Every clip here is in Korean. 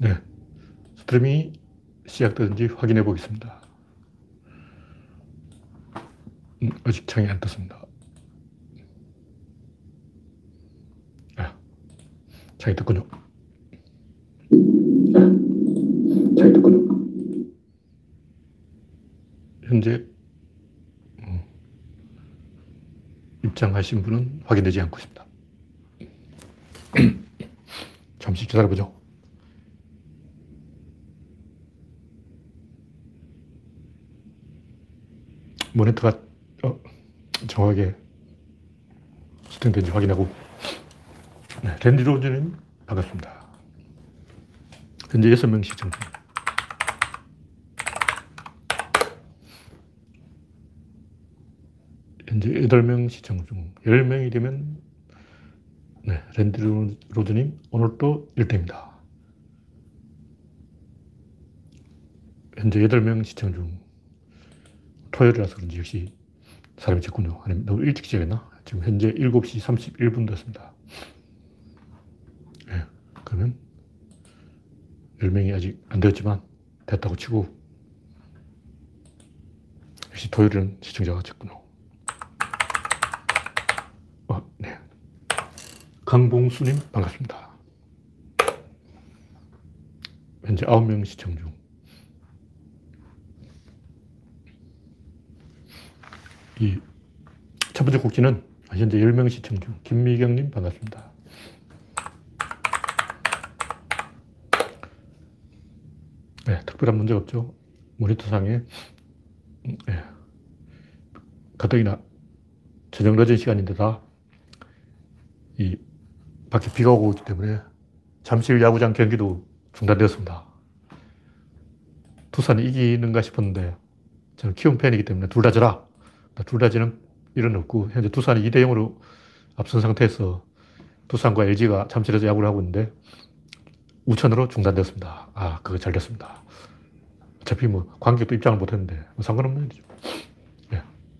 네, 스트리밍이 시작되는지 확인해 보겠습니다. 아직 창이 안 떴습니다. 아, 창이 떴군요. 창이 떴군요. 현재 입장하신 분은 확인되지 않고 있습니다. 잠시 기다려보죠. 모니터가 정확하게 세팅된지 확인하고. 네, 랜디 로즈님 반갑습니다. 현재 6명 시청 중. 현재 8명 시청 중. 10명이 되면 네, 랜디 로즈님 오늘도 1등입니다. 현재 8명 시청 중. 토요일이라서 그런지 역시 사람이 적군요. 아니면 너무 일찍 시작했나? 지금 현재 7시 31분 됐습니다. 네, 그러면 10명이 아직 안 되었지만 됐다고 치고 역시 토요일은 시청자가 적군요. 네. 강봉수님 반갑습니다. 현재 9명 시청 중. 이 첫 번째 곡지는 현재 10명 시청 중. 김미경님 반갑습니다. 네, 특별한 문제가 없죠. 모니터상에 네, 가뜩이나 저녁 늦은 시간인데다 이 밖에 비가 오고 있기 때문에 잠실 야구장 경기도 중단되었습니다. 두산이 이기는가 싶었는데 저는 키움 팬이기 때문에 둘 다 져라. 둘 다 지는 일은 없고 현재 두산이 2대0으로 앞선 상태에서 두산과 LG가 잠실에서 야구를 하고 있는데 우천으로 중단되었습니다. 아, 그거 잘 됐습니다. 어차피 뭐 관객도 입장을 못 했는데 뭐 상관없는 일이죠. 네.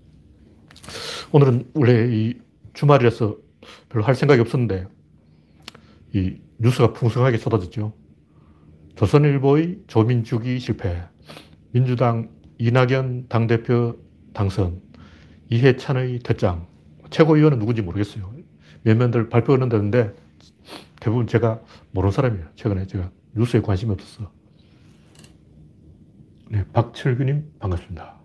오늘은 원래 이 주말이라서 별로 할 생각이 없었는데 이 뉴스가 풍성하게 쏟아졌죠. 조선일보의 조민주기 실패, 민주당 이낙연 당대표 당선, 이해찬의 퇴장, 최고위원은 누군지 모르겠어요. 몇 명들 발표는 되는데 대부분 제가 모르는 사람이에요. 최근에 제가 뉴스에 관심이 없었어. 네, 박철규님 반갑습니다.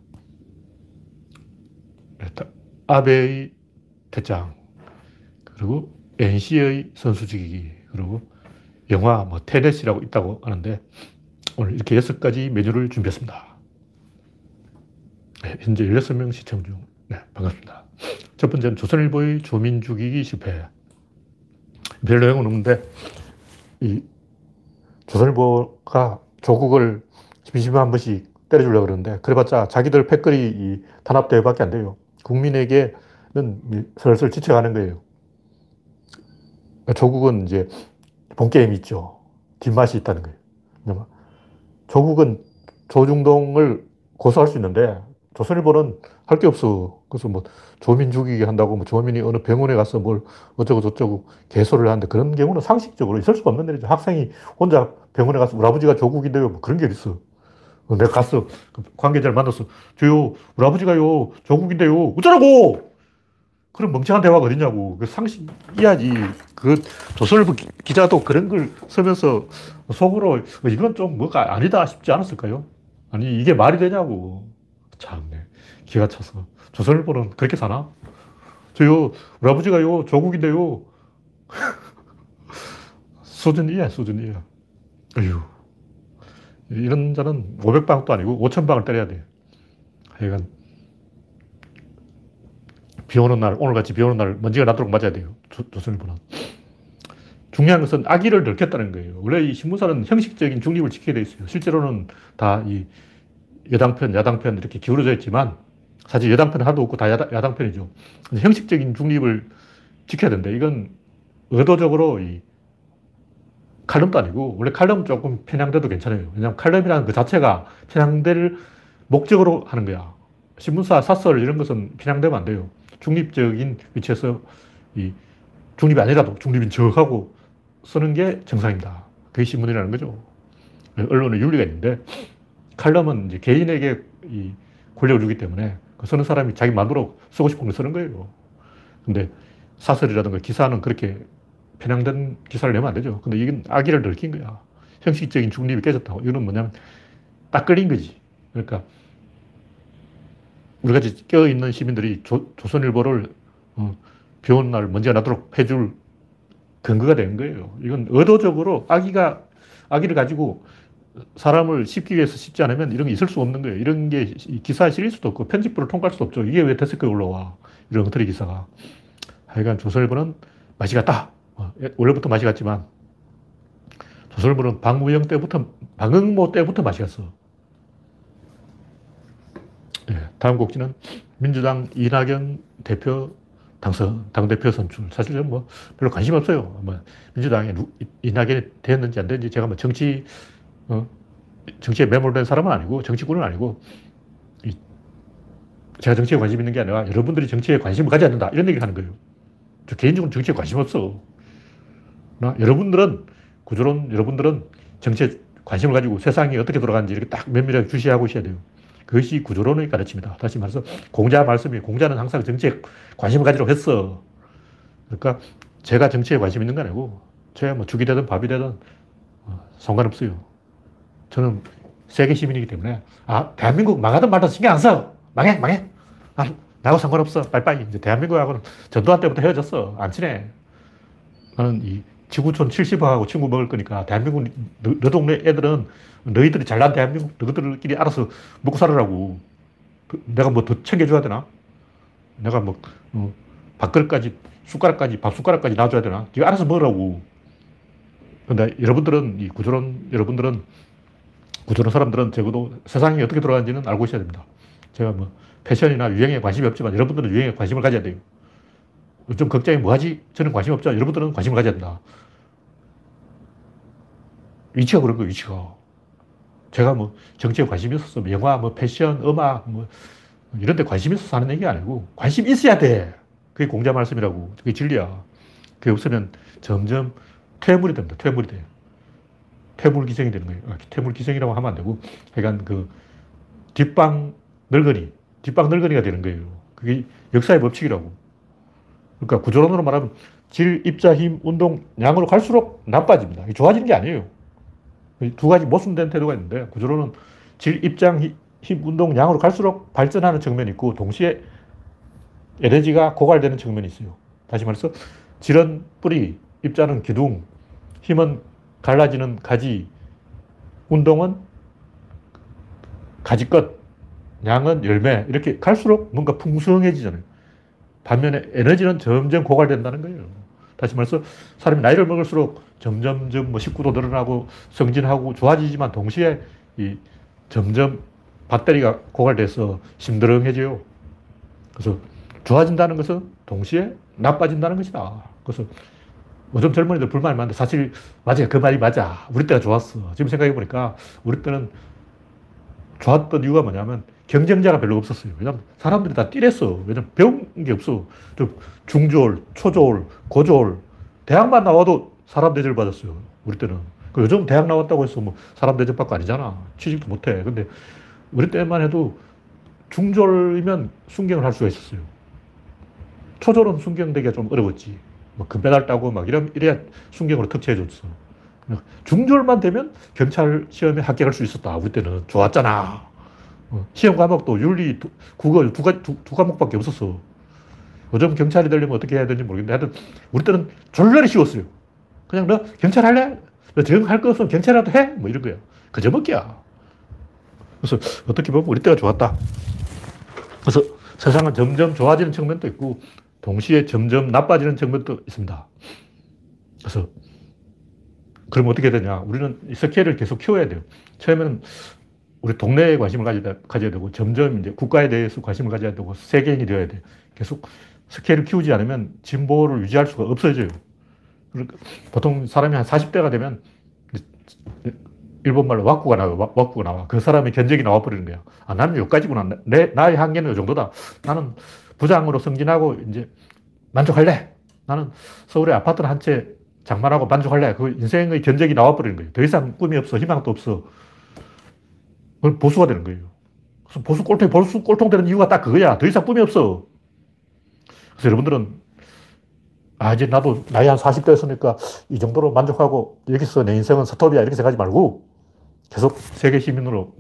네, 아베의 퇴장, 그리고 NC의 선수직이기, 그리고 영화 뭐 테넷이라고 있다고 하는데 오늘 이렇게 6가지 메뉴를 준비했습니다. 네, 현재 16명 시청 중. 네, 반갑습니다. 첫 번째는 조선일보의 조민 죽이기 실패. 별 내용은 없는데 이 조선일보가 조국을 심심한 한 번씩 때려주려고 그러는데 그래봤자 자기들 패거리 탄압 대회밖에 안 돼요. 국민에게는 슬슬 지쳐가는 거예요. 조국은 이제 본게임이 있죠. 뒷맛이 있다는 거예요. 조국은 조중동을 고소할 수 있는데 조선일보는 할 게 없어. 그래서 뭐 조민 죽이게 한다고 뭐 조민이 어느 병원에 가서 뭘 어쩌고 저쩌고 개소를 하는데 그런 경우는 상식적으로 있을 수가 없는 일이죠. 학생이 혼자 병원에 가서 우리 아버지가 조국인데요. 뭐 그런 게 있어. 내가 갔어. 관계자를 만났어. 저요, 우리 아버지가요, 조국인데요. 어쩌라고! 그런 멍청한 대화가 어딨냐고. 그 상식이야지. 그 조선일보 기자도 그런 걸 쓰면서 속으로 이건 좀 뭐가 아니다 싶지 않았을까요? 아니, 이게 말이 되냐고. 참네. 기가 차서. 조선일보는 그렇게 사나? 저요, 우리 아버지가요, 조국인데요. 수준이야, 수준이야. 어휴. 이런 자는 500방도 아니고 5000방을 때려야 돼. 하여간, 비 오는 날, 오늘같이 비 오는 날 먼지가 나도록 맞아야 돼요. 조선일보는. 중요한 것은 악의를 넓혔다는 거예요. 원래 이 신문사는 형식적인 중립을 지켜야 돼 있어요. 실제로는 다 이 여당편, 야당편 이렇게 기울어져 있지만 사실 여당편은 하나도 없고 다 야당편이죠. 형식적인 중립을 지켜야 된다. 이건 의도적으로 이 칼럼도 아니고 원래 칼럼 조금 편향돼도 괜찮아요. 왜냐하면 칼럼이라는 그 자체가 편향될 목적으로 하는 거야. 신문사, 사설 이런 것은 편향되면 안 돼요. 중립적인 위치에서 이 중립이 아니라도 중립인 척하고 쓰는 게 정상입니다. 그게 신문이라는 거죠. 언론의 윤리가 있는데, 칼럼은 이제 개인에게 이 권력을 주기 때문에 그 쓰는 사람이 자기 마음대로 쓰고 싶은 걸 쓰는 거예요. 근데 사설이라든가 기사는 그렇게 편향된 기사를 내면 안 되죠. 근데 이건 악의를 들킨 거야. 형식적인 중립이 깨졌다고. 이거는 뭐냐면 딱 걸린 거지. 그러니까 우리 같이 깨어있는 시민들이 조선일보를 비 오는 날 먼지가 나도록 해줄 근거가 된 거예요. 이건 의도적으로 악의를 가지고 사람을 씹기 위해서 씹지 않으면 이런 게 있을 수 없는 거예요. 이런 게 기사에 실릴 수도 없고 편집부를 통과할 수도 없죠. 이게 왜 데스크에 올라와. 이런 엉터리 기사가. 하여간 조선일보는 맛이 갔다. 원래부터 맛이 갔지만 조선일보는 방응모 때부터 맛이 갔어. 다음 곡지는 민주당 이낙연 대표 당대표 선출. 사실 저는 뭐 별로 관심 없어요. 뭐 민주당에 이낙연이 됐는지 안 됐는지 제가 뭐 정치에 매몰된 사람은 아니고 정치꾼은 아니고 제가 정치에 관심 있는 게 아니라 여러분들이 정치에 관심을 가져야 된다. 이런 얘기를 하는 거예요. 저 개인적으로 정치에 관심 없어. 여러분들은 정치에 관심을 가지고 세상이 어떻게 돌아가는지 이렇게 딱 면밀하게 주시하고 있어야 돼요. 그것이 구조론의 가르침이다. 다시 말해서 공자는 항상 정치에 관심을 가지려고 했어. 그러니까 제가 정치에 관심 있는 건 아니고 제가 뭐 죽이 되든 밥이 되든 상관없어요. 저는 세계 시민이기 때문에 대한민국 망하든 말든 신경 안 써. 망해. 나하고 상관없어. 빠이빠이. 이제 대한민국하고는 전두환 때부터 헤어졌어. 안 친해. 나는 이 지구촌 70억하고 친구 먹을 거니까 대한민국 너 동네 애들은 너희들이 잘난 대한민국 너희들끼리 알아서 먹고 살으라고. 내가 뭐 더 챙겨줘야 되나? 내가 뭐 밥숟가락까지 밥 숟가락까지 놔줘야 되나? 네가 알아서 먹으라고. 근데 여러분들은 구조론 사람들은 적어도 세상이 어떻게 돌아가는지는 알고 있어야 됩니다. 제가 뭐 패션이나 유행에 관심이 없지만 여러분들은 유행에 관심을 가져야 돼요. 요즘 걱정이 뭐하지? 저는 관심 없죠. 여러분들은 관심을 가져야 된다. 위치가 그런 거예요, 위치가. 제가 뭐 정치에 관심이 있어서 영화, 뭐 패션, 음악, 뭐 이런 데 관심이 있어서 하는 얘기가 아니고 관심 있어야 돼. 그게 공자 말씀이라고. 그게 진리야. 그게 없으면 점점 퇴물이 됩니다. 퇴물이 돼요. 퇴물기생이 되는 거예요. 퇴물기생이라고 하면 안 되고 그러니까 그 뒷방 늙은이가 되는 거예요. 그게 역사의 법칙이라고. 그러니까 구조론으로 말하면 질, 입자, 힘, 운동, 양으로 갈수록 나빠집니다. 좋아지는 게 아니에요. 두 가지 모순된 태도가 있는데 구조론은 질, 입장, 힘, 운동, 양으로 갈수록 발전하는 측면이 있고 동시에 에너지가 고갈되는 측면이 있어요. 다시 말해서 질은 뿌리, 입자는 기둥, 힘은 갈라지는 가지, 운동은 가지끝, 양은 열매. 이렇게 갈수록 뭔가 풍성해지잖아요. 반면에 에너지는 점점 고갈된다는 거예요. 다시 말해서 사람이 나이를 먹을수록 점점 뭐 식구도 늘어나고 성진하고 좋아지지만 동시에 점점 배터리가 고갈돼서 힘들어해져요. 그래서 좋아진다는 것은 동시에 나빠진다는 것이다. 그래서 요즘 젊은이들 불만이 많은데 사실 맞아요. 그 말이 맞아. 우리 때가 좋았어. 지금 생각해 보니까 우리 때는 좋았던 이유가 뭐냐면 경쟁자가 별로 없었어요. 왜냐면 사람들이 다 띠랬어. 왜냐면 배운 게 없어. 중졸, 초졸, 고졸, 대학만 나와도 사람 대접을 받았어요. 우리 때는. 요즘 대학 나왔다고 해서 뭐 사람 대접받고 아니잖아. 취직도 못 해. 근데 우리 때만 해도 중졸이면 순경을 할 수가 있었어요. 초졸은 순경되기가 좀 어려웠지. 뭐 금메달 따고 막 이래야 순경으로 특채해줬어. 중졸만 되면 경찰 시험에 합격할 수 있었다. 우리 때는 좋았잖아. 시험 과목도 윤리, 국어 두 과목밖에 없었어. 요즘 경찰이 되려면 어떻게 해야 되는지 모르겠는데 하여튼 우리 때는 졸라리 쉬웠어요. 그냥 너 경찰 할래? 너 할 거 없으면 경찰이라도 해? 뭐 이런 거야. 그저 먹기야. 그래서 어떻게 보면 우리 때가 좋았다. 그래서 세상은 점점 좋아지는 측면도 있고 동시에 점점 나빠지는 측면도 있습니다. 그래서 그럼 어떻게 되냐? 우리는 스케일을 계속 키워야 돼요. 처음에는 우리 동네에 관심을 가져야 되고 점점 이제 국가에 대해서 관심을 가져야 되고 세계인이 되어야 돼요. 계속 스케일을 키우지 않으면 진보를 유지할 수가 없어져요. 그러니까 보통 사람이 한 40대가 되면 일본말로 왁구가 나와. 그 사람의 견적이 나와버리는 거야. 나는 여기까지구나. 나의 한계는 이 정도다. 나는 부장으로 승진하고 이제 만족할래. 나는 서울에 아파트를 한 채 장만하고 만족할래. 그 인생의 견적이 나와버리는 거예요. 더 이상 꿈이 없어. 희망도 없어. 그건 보수가 되는 거예요. 그래서 보수 꼴통 되는 이유가 딱 그거야. 더 이상 꿈이 없어. 그래서 여러분들은, 아, 이제 나도 나이 한 40대였으니까 이 정도로 만족하고 여기서 내 인생은 스톱이야. 이렇게 생각하지 말고 계속 세계 시민으로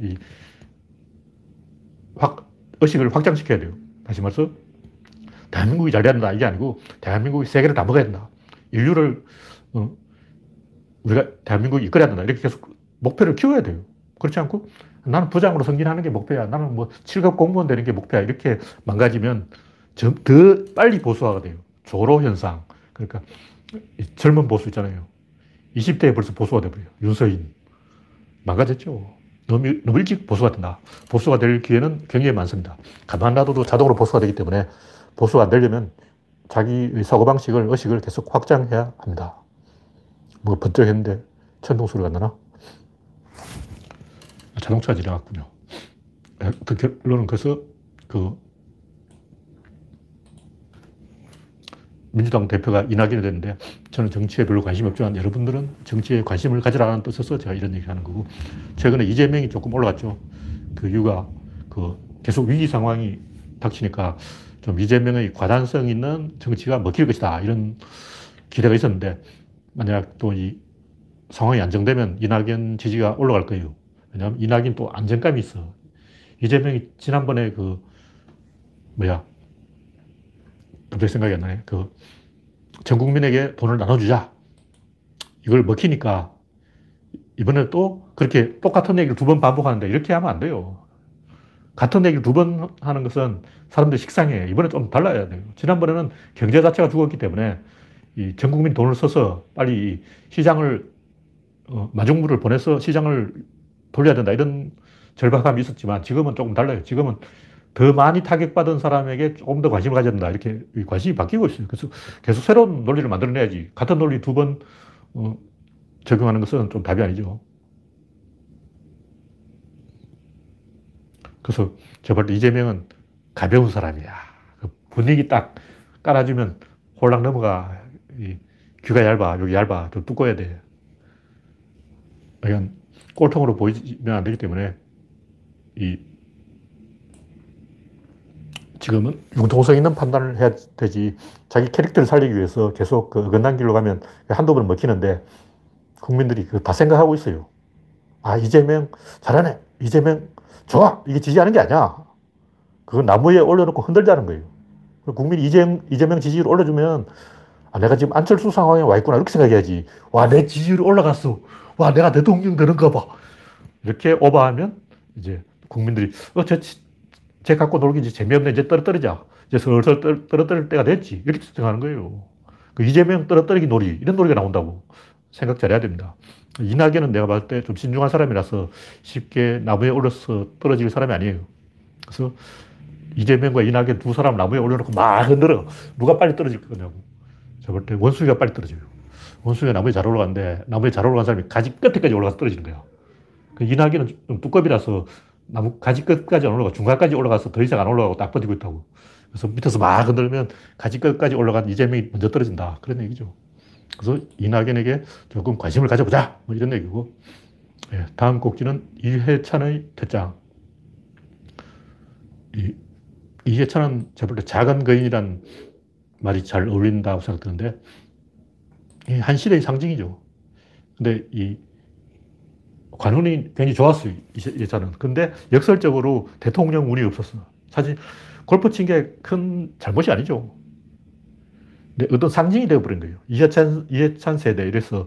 의식을 확장시켜야 돼요. 다시 말해서 대한민국이 잘 된다. 이게 아니고 대한민국이 세계를 다 먹어야 된다. 인류를, 우리가 대한민국이 이끌어야 된다. 이렇게 계속 목표를 키워야 돼요. 그렇지 않고 나는 부장으로 승진하는 게 목표야. 나는 뭐 7급 공무원 되는 게 목표야. 이렇게 망가지면 더 빨리 보수화가 돼요. 조로 현상. 그러니까 젊은 보수 있잖아요. 20대에 벌써 보수가 돼버려요. 윤서인. 망가졌죠. 너무 일찍 보수가 된다. 보수가 될 기회는 굉장히 많습니다. 가만 놔둬도 자동으로 보수가 되기 때문에 보수가 안 되려면 자기의 사고방식을, 의식을 계속 확장해야 합니다. 뭐 번쩍했는데 천둥 소리가 나나? 자동차 지나갔군요. 그 결론은 그래서 민주당 대표가 이낙연이 됐는데 저는 정치에 별로 관심이 없지만 여러분들은 정치에 관심을 가지라는 뜻에서 제가 이런 얘기 하는 거고, 최근에 이재명이 조금 올라갔죠. 그 이유가 계속 위기 상황이 닥치니까 좀 이재명의 과단성 있는 정치가 먹힐 것이다. 이런 기대가 있었는데 만약 또 이 상황이 안정되면 이낙연 지지가 올라갈 거예요. 왜냐하면 이낙연 또 안정감이 있어. 이재명이 지난번에 갑자기 생각이 안 나네. 전 국민에게 돈을 나눠주자. 이걸 먹히니까 이번에 또 그렇게 똑같은 얘기를 두 번 반복하는데 이렇게 하면 안 돼요. 같은 얘기를 두 번 하는 것은 사람들이 식상해. 이번에 좀 달라야 돼요. 지난번에는 경제 자체가 죽었기 때문에 전 국민 돈을 써서 빨리 시장을, 마중물을 보내서 시장을 돌려야 된다. 이런 절박함이 있었지만 지금은 조금 달라요. 지금은 더 많이 타격받은 사람에게 조금 더 관심을 가져야 된다. 이렇게 관심이 바뀌고 있어요. 그래서 계속 새로운 논리를 만들어내야지. 같은 논리 두 번 적용하는 것은 좀 답이 아니죠. 그래서 제가 볼 때 이재명은 가벼운 사람이야. 분위기 딱 깔아주면 홀랑 넘어가. 귀가 얇아. 여기 얇아. 좀 두꺼워야 돼. 그냥 꼴통으로 보이면 안 되기 때문에 지금은 융통성 있는 판단을 해야 되지. 자기 캐릭터를 살리기 위해서 계속 어긋난 길로 가면 한두 번 먹히는데 국민들이 다 생각하고 있어요. 아, 이재명 잘하네. 이재명 좋아. 이게 지지하는 게 아니야. 그건 나무에 올려놓고 흔들자는 거예요. 국민이 이재명 지지율 올려주면, 아, 내가 지금 안철수 상황에 와 있구나. 이렇게 생각해야지. 와, 내 지지율이 올라갔어. 와, 내가 대통령 되는가 봐. 이렇게 오버하면 이제 국민들이, 쟤 갖고 놀기 이제 재미없네. 이제 떨어뜨리자. 이제 슬슬 떨어뜨릴 때가 됐지. 이렇게 생각하는 거예요. 이재명 떨어뜨리기 놀이. 이런 놀이가 나온다고 생각 잘해야 됩니다. 이낙연은 내가 봤을 때 좀 신중한 사람이라서 쉽게 나무에 올려서 떨어질 사람이 아니에요. 그래서 이재명과 이낙연 두 사람 나무에 올려놓고 막 흔들어. 누가 빨리 떨어질 거냐고. 제가 볼 때 원숭이가 빨리 떨어져요. 원숭이가 나무에 잘 올라가는데 나무에 잘 올라간 사람이 가지 끝에까지 올라가서 떨어지는 거야. 이낙연은 좀 두꺼비라서 나무 가지 끝까지 안 올라가 중간까지 올라가서 더 이상 안 올라가고 딱 버티고 있다고. 그래서 밑에서 막 흔들면 가지 끝까지 올라간 이재명이 먼저 떨어진다. 그런 얘기죠. 그래서 이낙연에게 조금 관심을 가져보자. 뭐 이런 얘기고. 예, 다음 꼭지는 이해찬의 퇴장. 이해찬은 제가 볼 때 작은 거인이란 말이 잘 어울린다고 생각드는데, 한 시대의 상징이죠. 근데 관운이 굉장히 좋았어요, 이해찬은. 근데 역설적으로 대통령 운이 없었어. 사실 골프 친 게 큰 잘못이 아니죠. 근데 어떤 상징이 되어버린 거예요. 이해찬 세대. 이래서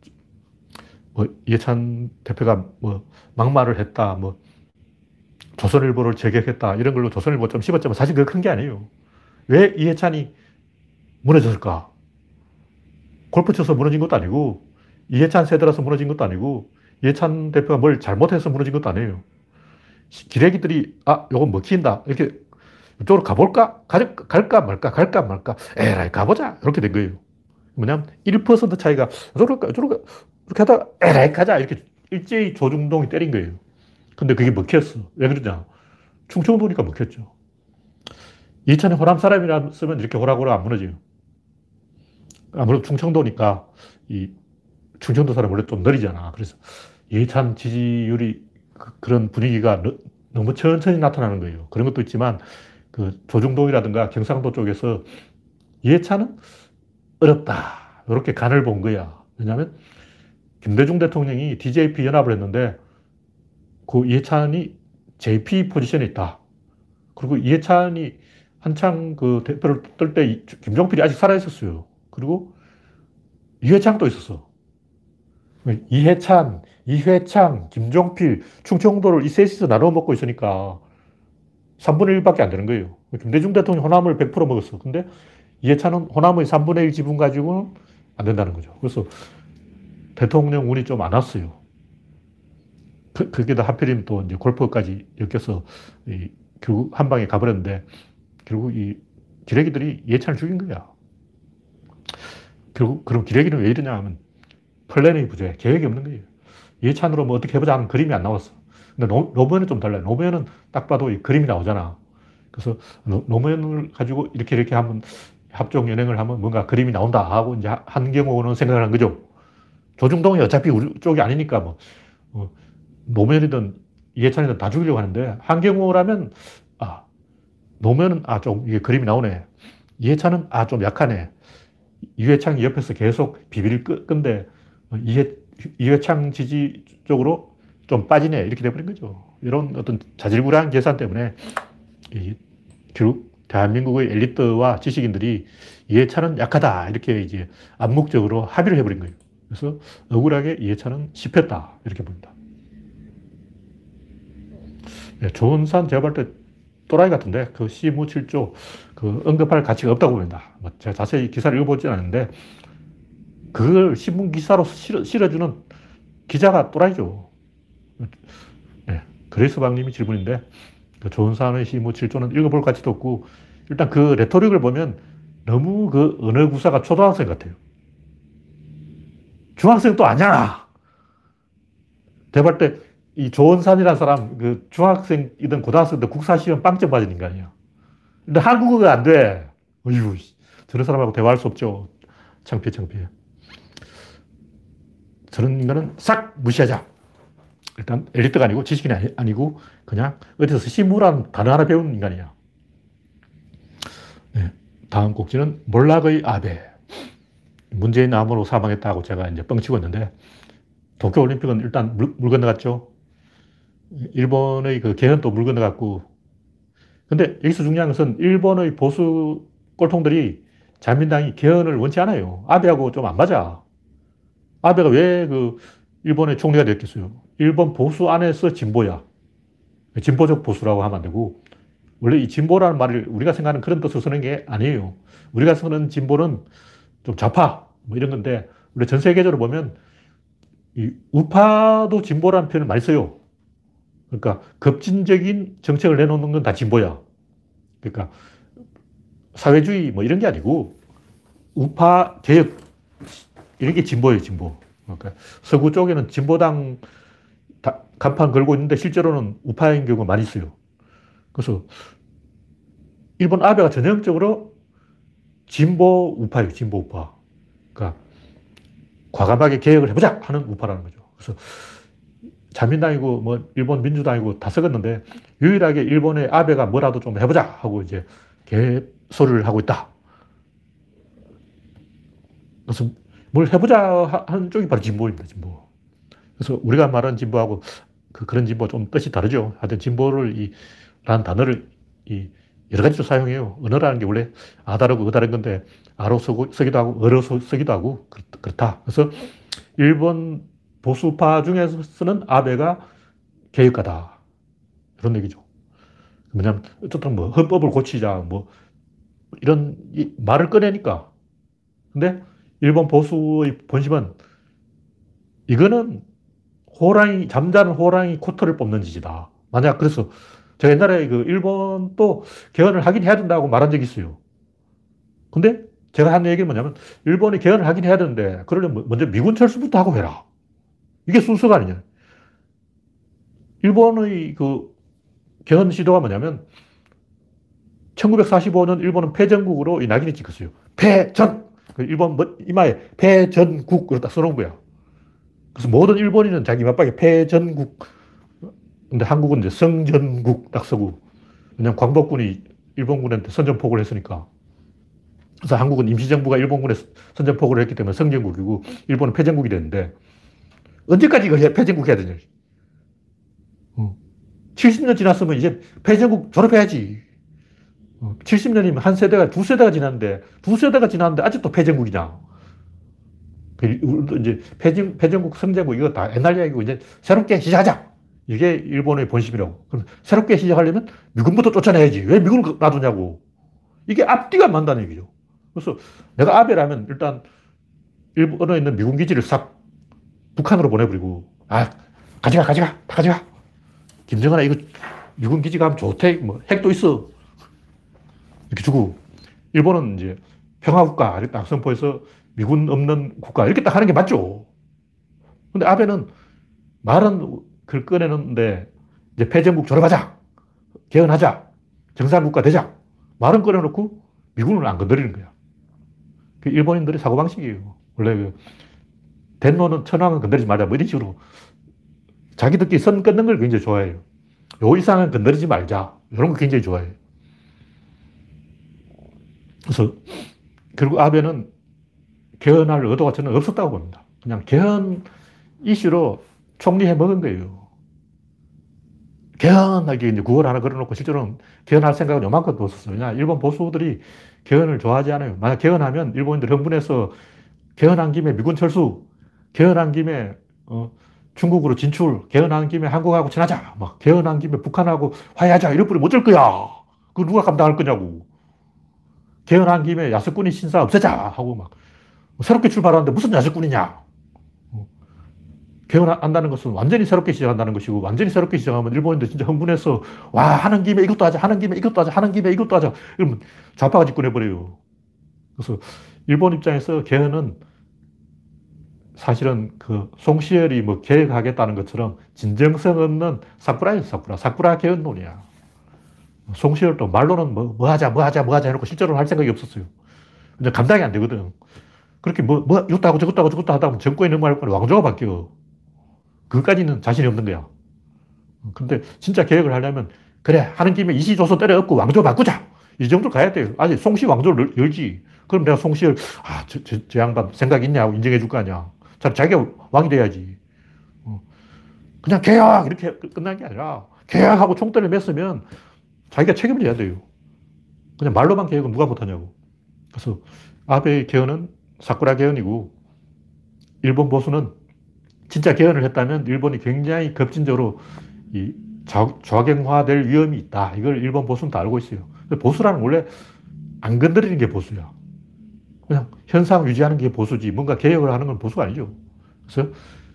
이해찬 대표가 막말을 했다, 조선일보를 저격했다, 이런 걸로 조선일보 좀 씹었지만 사실 그거 큰 게 아니에요. 왜 이해찬이 무너졌을까? 골프 쳐서 무너진 것도 아니고, 이해찬 세대라서 무너진 것도 아니고, 이해찬 대표가 뭘 잘못해서 무너진 것도 아니에요. 기레기들이, 아, 요거 먹힌다. 이렇게 이쪽으로 가볼까? 갈까 말까? 에라이, 가보자. 이렇게 된 거예요. 뭐냐면 1% 차이가 이쪽으로 이렇게 하다가 에라이, 가자. 이렇게 일제히 조중동이 때린 거예요. 근데 그게 먹혔어. 왜 그러냐? 충청도니까 먹혔죠. 이해찬이 호남 사람이라면 이렇게 호락호락 안 무너져요. 아무래도 충청도니까 이 충청도 사람 원래 좀 느리잖아. 그래서 이해찬 지지율이 그런 분위기가 너무 천천히 나타나는 거예요. 그런 것도 있지만 그 조중동이라든가 경상도 쪽에서 이해찬은 어렵다. 이렇게 간을 본 거야. 왜냐하면 김대중 대통령이 DJP 연합을 했는데 그 이해찬이 JP 포지션에 있다. 그리고 이해찬이 한창 그 대표를 떨 때 김종필이 아직 살아있었어요. 그리고 이회창도 있었어. 이해찬, 이회창, 김종필, 충청도를 이 셋이서 나눠 먹고 있으니까 3분의 1밖에 안 되는 거예요. 김대중 대통령이 호남을 100% 먹었어. 근데 이해찬은 호남의 3분의 1 지분 가지고는 안 된다는 거죠. 그래서 대통령 운이 좀 안 왔어요. 그게 다 하필이면 또 이제 골프까지 엮여서 결국 한 방에 가버렸는데 결국 이 기레기들이 이해찬을 죽인 거야. 결국 그럼 기레기는 왜 이러냐 하면 플랜의 부재, 계획이 없는 거예요. 이해찬으로 뭐 어떻게 해보자 하는 그림이 안 나왔어. 근데 노무현은 좀 달라요. 노무현은 딱 봐도 이 그림이 나오잖아. 그래서 노무현을 가지고 이렇게 하면 합종 연행을 하면 뭔가 그림이 나온다 하고 이제 한경호는 생각을 한 거죠. 조중동이 어차피 우리 쪽이 아니니까 뭐 노무현이든 이해찬이든 다 죽이려고 하는데 한경호라면 노무현은 좀 이게 그림이 나오네. 이해찬은 좀 약하네. 이회창이 옆에서 계속 비비를 끈데 이회창 지지 쪽으로 좀 빠지네. 이렇게 돼버린 거죠. 이런 어떤 자질구레한 계산 때문에 결국 대한민국의 엘리트와 지식인들이 이해찬은 약하다. 이렇게 이제 암묵적으로 합의를 해버린 거예요. 그래서 억울하게 이해찬은 씹혔다. 이렇게 봅니다. 네, 조은산 제가 볼 때 또라이 같은데 그 시무 7조 그 언급할 가치가 없다고 봅니다. 뭐 제가 자세히 기사를 읽어보진 않았는데 그걸 신문 기사로 실어주는 기자가 또라이죠. 네, 그레이스방님이 질문인데 그 조은산의 시무 7조는 읽어볼 가치도 없고 일단 그 레토릭을 보면 너무 그 언어 구사가 초등학생 같아요. 중학생 또 아니야. 대발 때 이 조은산이라는 사람 그 중학생이든 고등학생이든 국사시험 빵점 맞은 인간이야. 근데 한국어가 안 돼. 어휴, 저런 사람하고 대화할 수 없죠. 창피해. 저런 인간은 싹 무시하자. 일단 엘리트가 아니고 지식인이 아니고 그냥 어디서 시무라는 단어 하나 배운 인간이야. 네, 다음 곡지는 몰락의 아베. 문재인 암으로 사망했다고 제가 이제 뻥치고 있는데 도쿄올림픽은 일단 물 건너갔죠. 일본의 그 개헌도 물 건너갔고 근데 여기서 중요한 것은 일본의 보수 꼴통들이 자민당이 개헌을 원치 않아요. 아베하고 좀 안 맞아. 아베가 왜 그 일본의 총리가 됐겠어요? 일본 보수 안에서 진보야. 진보적 보수라고 하면 안 되고 원래 이 진보라는 말을 우리가 생각하는 그런 뜻을 쓰는 게 아니에요. 우리가 쓰는 진보는 좀 좌파 뭐 이런 건데 원래 전 세계적으로 보면 이 우파도 진보라는 표현을 많이 써요. 그러니까 급진적인 정책을 내놓는 건 다 진보야. 그러니까 사회주의 뭐 이런 게 아니고 우파 개혁 이런 게 진보예요, 진보. 그러니까 서구 쪽에는 진보당 간판 걸고 있는데 실제로는 우파인 경우가 많이 있어요. 그래서 일본 아베가 전형적으로 진보 우파예요, 진보 우파. 그러니까 과감하게 개혁을 해보자 하는 우파라는 거죠. 그래서 자민당이고 뭐 일본 민주당이고 다 썩었는데 유일하게 일본의 아베가 뭐라도 좀 해보자 하고 이제 개소리를 하고 있다. 그래서 뭘 해보자 하는 쪽이 바로 진보입니다, 진보. 그래서 우리가 말하는 진보하고 그런 진보 좀 뜻이 다르죠. 하여튼 진보를 라는 단어를 여러 가지로 사용해요. 언어라는 게 원래 아다르고 어다른 건데 아로 쓰기도 하고 어로 쓰기도 하고 그렇다. 그래서 일본 보수파 중에서는 아베가 개혁가다. 이런 얘기죠. 뭐냐면, 어쨌든 뭐, 헌법을 고치자, 뭐, 이런 말을 꺼내니까. 근데, 일본 보수의 본심은, 이거는 잠자는 호랑이 코털을 뽑는 짓이다. 만약 그래서, 제가 옛날에 그 일본도 개헌을 하긴 해야 된다고 말한 적이 있어요. 근데, 제가 한 얘기는 뭐냐면, 일본이 개헌을 하긴 해야 되는데, 그러려면 먼저 미군 철수부터 하고 해라. 이게 순서가 아니냐. 일본의 그 개헌 시도가 뭐냐면 1945년 일본은 패전국으로 이 낙인이 찍혔어요. 패전! 그 일본 이마에 패전국, 이렇게 딱 써놓은 거야. 그래서 모든 일본인은 자기 맞박에 패전국. 근데 한국은 이제 성전국 딱 쓰고. 왜냐면 광복군이 일본군한테 선전포고를 했으니까. 그래서 한국은 임시정부가 일본군에 선전포고를 했기 때문에 성전국이고, 일본은 패전국이 됐는데, 언제까지 이걸 패전국 해야 되냐. 70년 지났으면 이제 패전국 졸업해야지. 70년이면 한 세대가, 두 세대가 지났는데, 두 세대가 지났는데 아직도 패전국이냐. 이제 패전국, 성전국, 이거 다 옛날 이야기고, 이제 새롭게 시작하자. 이게 일본의 본심이라고. 그럼 새롭게 시작하려면 미군부터 쫓아내야지. 왜 미군을 놔두냐고. 이게 앞뒤가 안 맞다는 얘기죠. 그래서 내가 아베라면 일단 일본에 있는 미군 기지를 싹 북한으로 보내버리고, 아, 가져가, 다 가져가. 김정은아, 이거 미군 기지 가면 좋대. 뭐, 핵도 있어. 이렇게 주고, 일본은 이제 평화국가, 이렇게 딱 선포해서 미군 없는 국가, 이렇게 딱 하는 게 맞죠. 근데 아베는 말은 글 꺼내는데, 이제 패전국 졸업하자. 개헌하자. 정상국가 되자. 말은 꺼내놓고 미군을 안 건드리는 거야. 그 일본인들의 사고방식이에요. 원래 그 덴노는 천황은 건드리지 말자. 뭐 이런 식으로 자기들끼리 선 끊는 걸 굉장히 좋아해요. 요 이상은 건드리지 말자. 이런 거 굉장히 좋아해요. 그래서 결국 아베는 개헌할 의도가 저는 없었다고 봅니다. 그냥 개헌 이슈로 총리해 먹은 거예요. 개헌하기 이제 구걸 하나 걸어놓고 실제로는 개헌할 생각은 요만큼도 없었어요. 그냥 일본 보수들이 개헌을 좋아하지 않아요. 만약 개헌하면 일본인들 흥분해서 개헌한 김에 미군 철수, 개헌한 김에 중국으로 진출, 개헌한 김에 한국하고 친하자, 막 개헌한 김에 북한하고 화해하자, 이럴 뿐이 못 될 거야. 그거 누가 감당할 거냐고. 개헌한 김에 야스쿠니 신사 없애자 하고 막 새롭게 출발하는데 무슨 야스쿠니냐. 개헌한다는 것은 완전히 새롭게 시작한다는 것이고, 완전히 새롭게 시작하면 일본인들 진짜 흥분해서 와, 하는 김에 이것도 하자, 하는 김에 이것도 하자, 하는 김에 이것도 하자, 이러면 좌파가 집권해버려요. 그래서 일본 입장에서 개헌은 사실은 그 송시열이 뭐 계획하겠다는 것처럼 진정성 없는 사쿠라예요, 사쿠라. 사쿠라 개헌론이야. 송시열도 말로는 뭐 하자 해놓고 실제로는 할 생각이 없었어요. 근데 감당이 안 되거든. 그렇게 이것도 하고 저것도 하고 저것도 하다 보면 정권이 넘어갈 거야. 왕조가 바뀌어. 그것까지는 자신이 없는 거야. 근데 진짜 계획을 하려면, 그래, 하는 김에 이시조선 때려 엎고 왕조 바꾸자. 이 정도 가야 돼요. 아직 송시 왕조를 열지. 그럼 내가 송시를, 저 양반 생각 있냐 하고 인정해 줄 거 아니야. 자기가 왕이 돼야지. 그냥 개혁! 이렇게 끝난 게 아니라, 개혁하고 총대를 맸으면 자기가 책임을 져야 돼요. 그냥 말로만 개혁은 누가 못하냐고. 그래서 아베의 개헌은 사쿠라 개헌이고, 일본 보수는 진짜 개헌을 했다면 일본이 굉장히 급진적으로 이 좌경화될 위험이 있다. 이걸 일본 보수는 다 알고 있어요. 보수라는 원래 안 건드리는 게 보수야. 그냥 현상 유지하는 게 보수지, 뭔가 개혁을 하는 건 보수가 아니죠. 그래서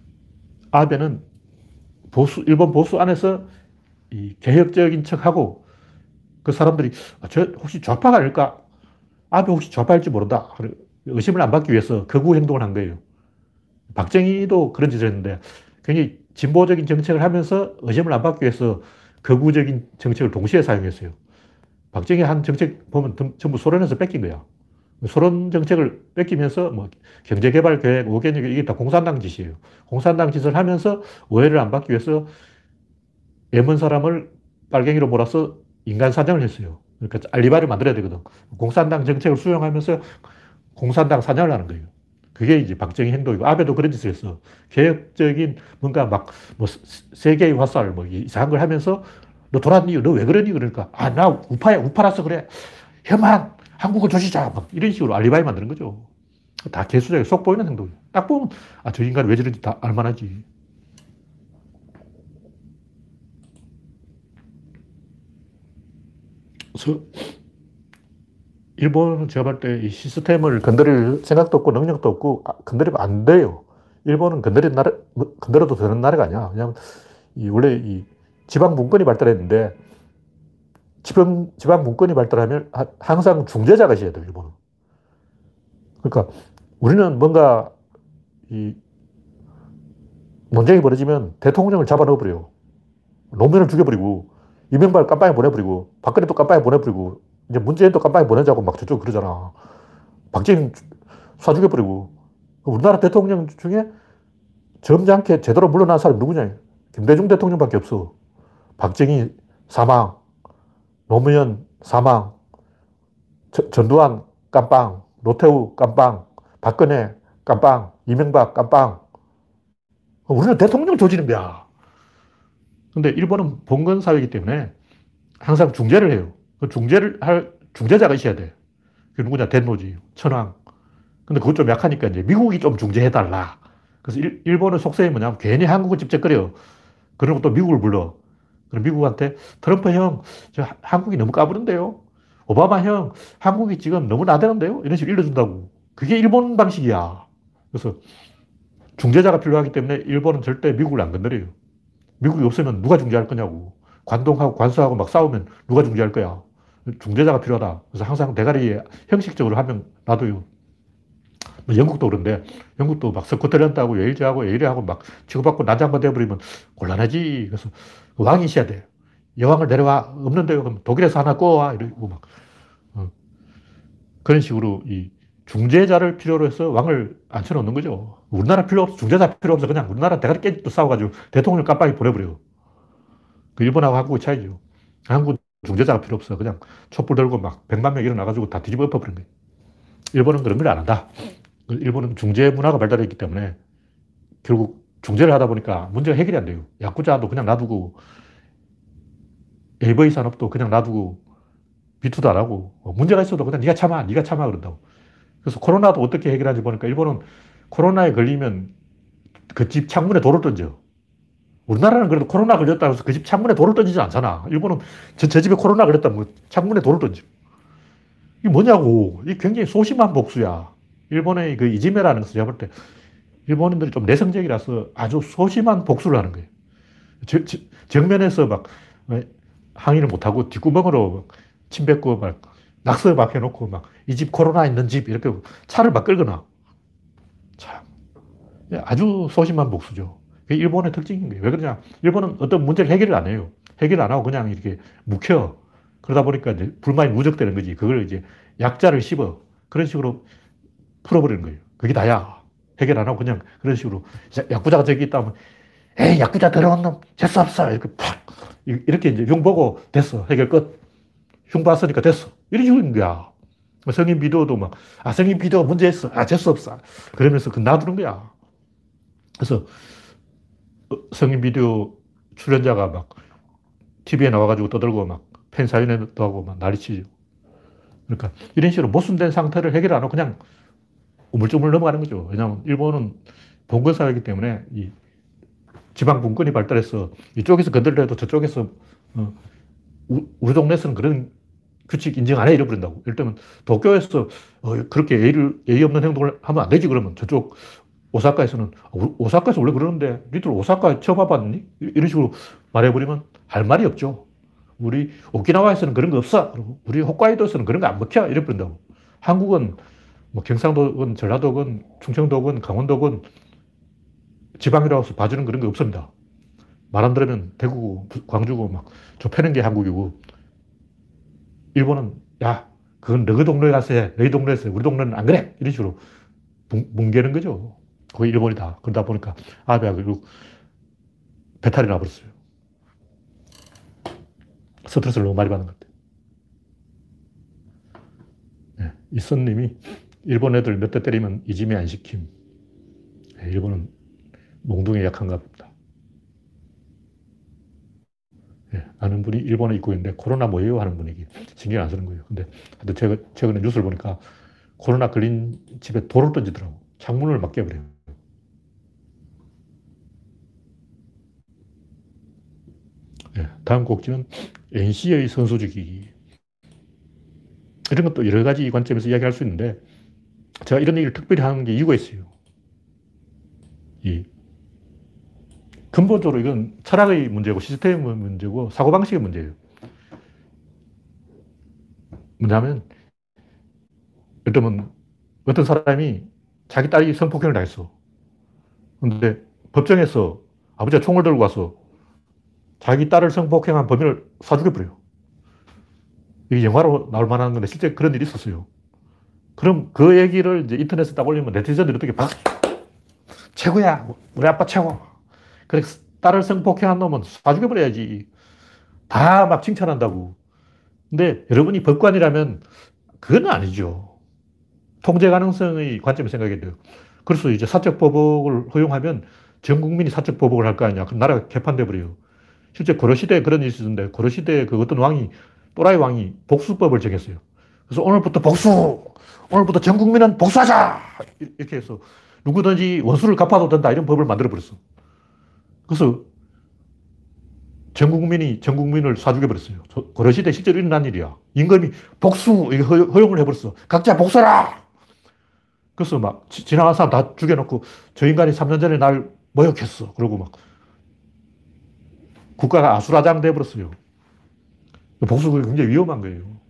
아베는 일본 보수 안에서 이 개혁적인 척하고, 그 사람들이 저 혹시 좌파가 아닐까? 아베 혹시 좌파일지 모른다. 의심을 안 받기 위해서 극우 행동을 한 거예요. 박정희도 그런 짓을 했는데 굉장히 진보적인 정책을 하면서 의심을 안 받기 위해서 극우적인 정책을 동시에 사용했어요. 박정희 한 정책 보면 전부 소련에서 뺏긴 거야. 소련 정책을 뺏기면서 뭐 경제개발계획, 5개년 이게 다 공산당 짓이에요. 공산당 짓을 하면서 오해를 안 받기 위해서 예먼 사람을 빨갱이로 몰아서 인간 사냥을 했어요. 그러니까 알리바이를 만들어야 되거든. 공산당 정책을 수용하면서 공산당 사냥을 하는 거예요. 그게 이제 박정희 행동이고, 아베도 그런 짓을 했어. 개혁적인 뭔가 막, 뭐, 세계의 화살, 뭐, 이상한 걸 하면서, 너 돌았니? 너 왜 그러니? 그러니까, 나 우파야, 우파라서 그래. 혐한, 한국을 조시자. 막 이런 식으로 알리바이 만드는 거죠. 다 개수작에 속 보이는 행동이에요. 딱 보면, 저 인간 왜 저런지 다 알만하지. 그래서, 일본은 제가 볼 때 이 시스템을 건드릴 생각도 없고 능력도 없고 건드리면 안 돼요. 일본은 건드려도 되는 나라가 아니야. 그냥 원래 이 지방 문건이 발달했는데 지방 문건이 발달하면 항상 중재자가 있어야 돼요, 일본은. 그러니까 우리는 뭔가 이 논쟁이 벌어지면 대통령을 잡아 넣어버려요. 노무현을 죽여버리고 이명박을 깜빵에 보내버리고 박근혜도 깜빵에 보내버리고 이제 문재인도 깜빵에 보내자고 막 저쪽 그러잖아. 박정희는 쏴 죽여버리고. 우리나라 대통령 중에 점잖게 제대로 물러난 사람이 누구냐? 김대중 대통령밖에 없어. 박정희 사망, 노무현 사망, 전두환 깜빵, 노태우 깜빵, 박근혜 깜빵, 이명박 깜빵. 우리는 대통령 조지는 거야. 근데 일본은 봉건 사회이기 때문에 항상 중재를 해요. 그 중재를 할 중재자가 있어야 돼. 그게 누구냐? 덴노지, 천황. 근데 그것 좀 약하니까 이제 미국이 좀 중재해달라. 그래서 일본의 속성이 뭐냐면 괜히 한국을 찝쩍거려. 그러고 또 미국을 불러. 그럼 미국한테 트럼프 형, 저 한국이 너무 까부는데요. 오바마 형, 한국이 지금 너무 나대는데요. 이런 식으로 일러준다고. 그게 일본 방식이야. 그래서 중재자가 필요하기 때문에 일본은 절대 미국을 안 건드려요. 미국이 없으면 누가 중재할 거냐고. 관동하고 관서하고 막 싸우면 누가 중재할 거야. 중재자가 필요하다. 그래서 항상 대가리에 형식적으로 한 명 놔둬요. 뭐 영국도 그런데 영국도 막 스코틀랜드하고 웨일즈하고 에이리하고 막 치고받고 난장판 돼버리면 곤란하지. 그래서 왕이 있어야 돼. 여왕을 내려와. 없는데요. 그럼 독일에서 하나 꼬아. 이러고 막. 그런 식으로 이 중재자를 필요로 해서 왕을 앉혀놓는 거죠. 우리나라 필요 없어. 중재자 필요 없어. 그냥 우리나라 대가리 깨지도 싸워가지고 대통령 깜빡이 보내버려요. 그 일본하고 한국의 차이죠. 한국은 중재자가 필요 없어. 그냥 촛불 들고 막 100만 명 일어나가지고 다 뒤집어 엎어버린 거예요. 일본은 그런 걸 안 한다. 일본은 중재 문화가 발달했기 때문에 결국 중재를 하다 보니까 문제가 해결이 안 돼요. 야쿠자도 그냥 놔두고 AV 산업도 그냥 놔두고 비투도 안 하고 문제가 있어도 그냥 네가 참아, 네가 참아 그런다고. 그래서 코로나도 어떻게 해결하는지 보니까 일본은 코로나에 걸리면 그 집 창문에 돌을 던져. 우리나라는 그래도 코로나 걸렸다고 해서 그 집 창문에 돌을 던지지 않잖아. 일본은 저 집에 코로나 걸렸다면 뭐 창문에 돌을 던져. 이게 뭐냐고. 이게 굉장히 소심한 복수야. 일본의 그 이지메라는 것을 제가 볼 때 일본인들이 좀 내성적이라서 아주 소심한 복수를 하는 거예요. 정면에서 막 항의를 못하고 뒷구멍으로 침 뱉고 막 낙서 막 해놓고 막 이 집 코로나 있는 집 이렇게 차를 막 끌거나. 참. 아주 소심한 복수죠. 그게 일본의 특징인 거예요. 왜 그러냐. 일본은 어떤 문제를 해결을 안 해요. 해결 안 하고 그냥 이렇게 묵혀. 그러다 보니까 이제 불만이 누적되는 거지. 그걸 이제 약자를 씹어. 그런 식으로 풀어버리는 거예요. 그게 다야. 해결 안 하고 그냥 그런 식으로. 야쿠자가 저기 있다면, 에이, 야쿠자 들어온 놈, 재수 없어. 이렇게 팍. 이렇게 이제 흉 보고 됐어. 해결 끝. 흉 봤으니까 됐어. 이런 식인 거야. 성인 비디오도 막, 아, 성인 비디오 문제 있어. 아, 재수 없어. 그러면서 그 놔두는 거야. 그래서 성인 비디오 출연자가 막 TV에 나와가지고 떠들고 막 팬사인회도 하고 막 난리치죠. 그러니까 이런 식으로 모순된 상태를 해결 안 하고 그냥 우물쭈물 넘어가는 거죠. 왜냐하면 일본은 봉건사회이기 때문에 이 지방 분권이 발달해서 이쪽에서 건들려도 저쪽에서 우리 동네에서는 그런 규칙 인정 안 해 이러버린다고. 예를 들면 도쿄에서 그렇게 예의 없는 행동을 하면 안 되지 그러면 저쪽 오사카에서는 오사카에서 원래 그러는데 니들 오사카 처음 와봤니? 이런 식으로 말해버리면 할 말이 없죠. 우리 오키나와에서는 그런 거 없어. 그리고 우리 홋카이도에서는 그런 거 안 먹혀. 이래버린다고. 한국은 뭐 경상도건 전라도건 충청도건 강원도건 지방이라고 해서 봐주는 그런 거 없습니다. 말 안 들으면 대구고 광주고 막 좁혀는 게 한국이고 일본은 야 그건 너희 동네에 가서 해. 너희 동네에서 해. 우리 동네는 안 그래. 이런 식으로 뭉개는 거죠. 그게 일본이다. 그러다 보니까 아베가 결국 배탈이 나버렸어요. 스트레스를 너무 많이 받는 것 같아요. 네, 이선님이 일본 애들 몇 대 때리면 이지메 안 시킴. 네, 일본은 몽둥이에 약한가 봅니다. 네, 아는 분이 일본에 있고 있는데 코로나 뭐예요? 하는 분이 신경 안 쓰는 거예요. 근데 제가 최근에 뉴스를 보니까 코로나 걸린 집에 돌을 던지더라고. 창문을 막 깨버려요. 네, 다음 곡지는 NC의 선수 죽이기. 이런 것도 여러 가지 관점에서 이야기할 수 있는데 제가 이런 얘기를 특별히 하는 게 이유가 있어요. 이 근본적으로 이건 철학의 문제고 시스템의 문제고 사고방식의 문제예요. 뭐냐면 예를 들면 어떤 사람이 자기 딸이 성폭행을 당했어. 근데 법정에서 아버지가 총을 들고 와서 자기 딸을 성폭행한 범인을 쏴 죽여버려요. 이게 영화로 나올 만한 건데 실제 그런 일이 있었어요. 그럼 그 얘기를 이제 인터넷에 딱 올리면 네티즌들이 어떻게 최고야. 우리 아빠 최고. 그래서 딸을 성폭행한 놈은 쏴 죽여버려야지. 다 막 칭찬한다고. 근데 여러분이 법관이라면 그건 아니죠. 통제 가능성의 관점에서 생각해야 돼요. 그래서 이제 사적보복을 허용하면 전 국민이 사적보복을 할 거 아니야. 그럼 나라가 개판돼 버려요. 실제 고려시대에 그런 일이 있었는데, 고려시대에 그 어떤 왕이, 또라이 왕이 복수법을 정했어요. 그래서 오늘부터 복수! 오늘부터 전 국민은 복수하자! 이렇게 해서 누구든지 원수를 갚아도 된다. 이런 법을 만들어버렸어. 그래서 전 국민이 전 국민을 쏴 죽여버렸어요. 고려시대에 실제로 일어난 일이야. 임금이 복수! 이거 허용을 해버렸어. 각자 복수라! 그래서 막 지나간 사람 다 죽여놓고 저 인간이 3년 전에 날 모욕했어. 그러고 막 국가가 아수라장 돼버렸어요. 복수가 굉장히 위험한 거예요.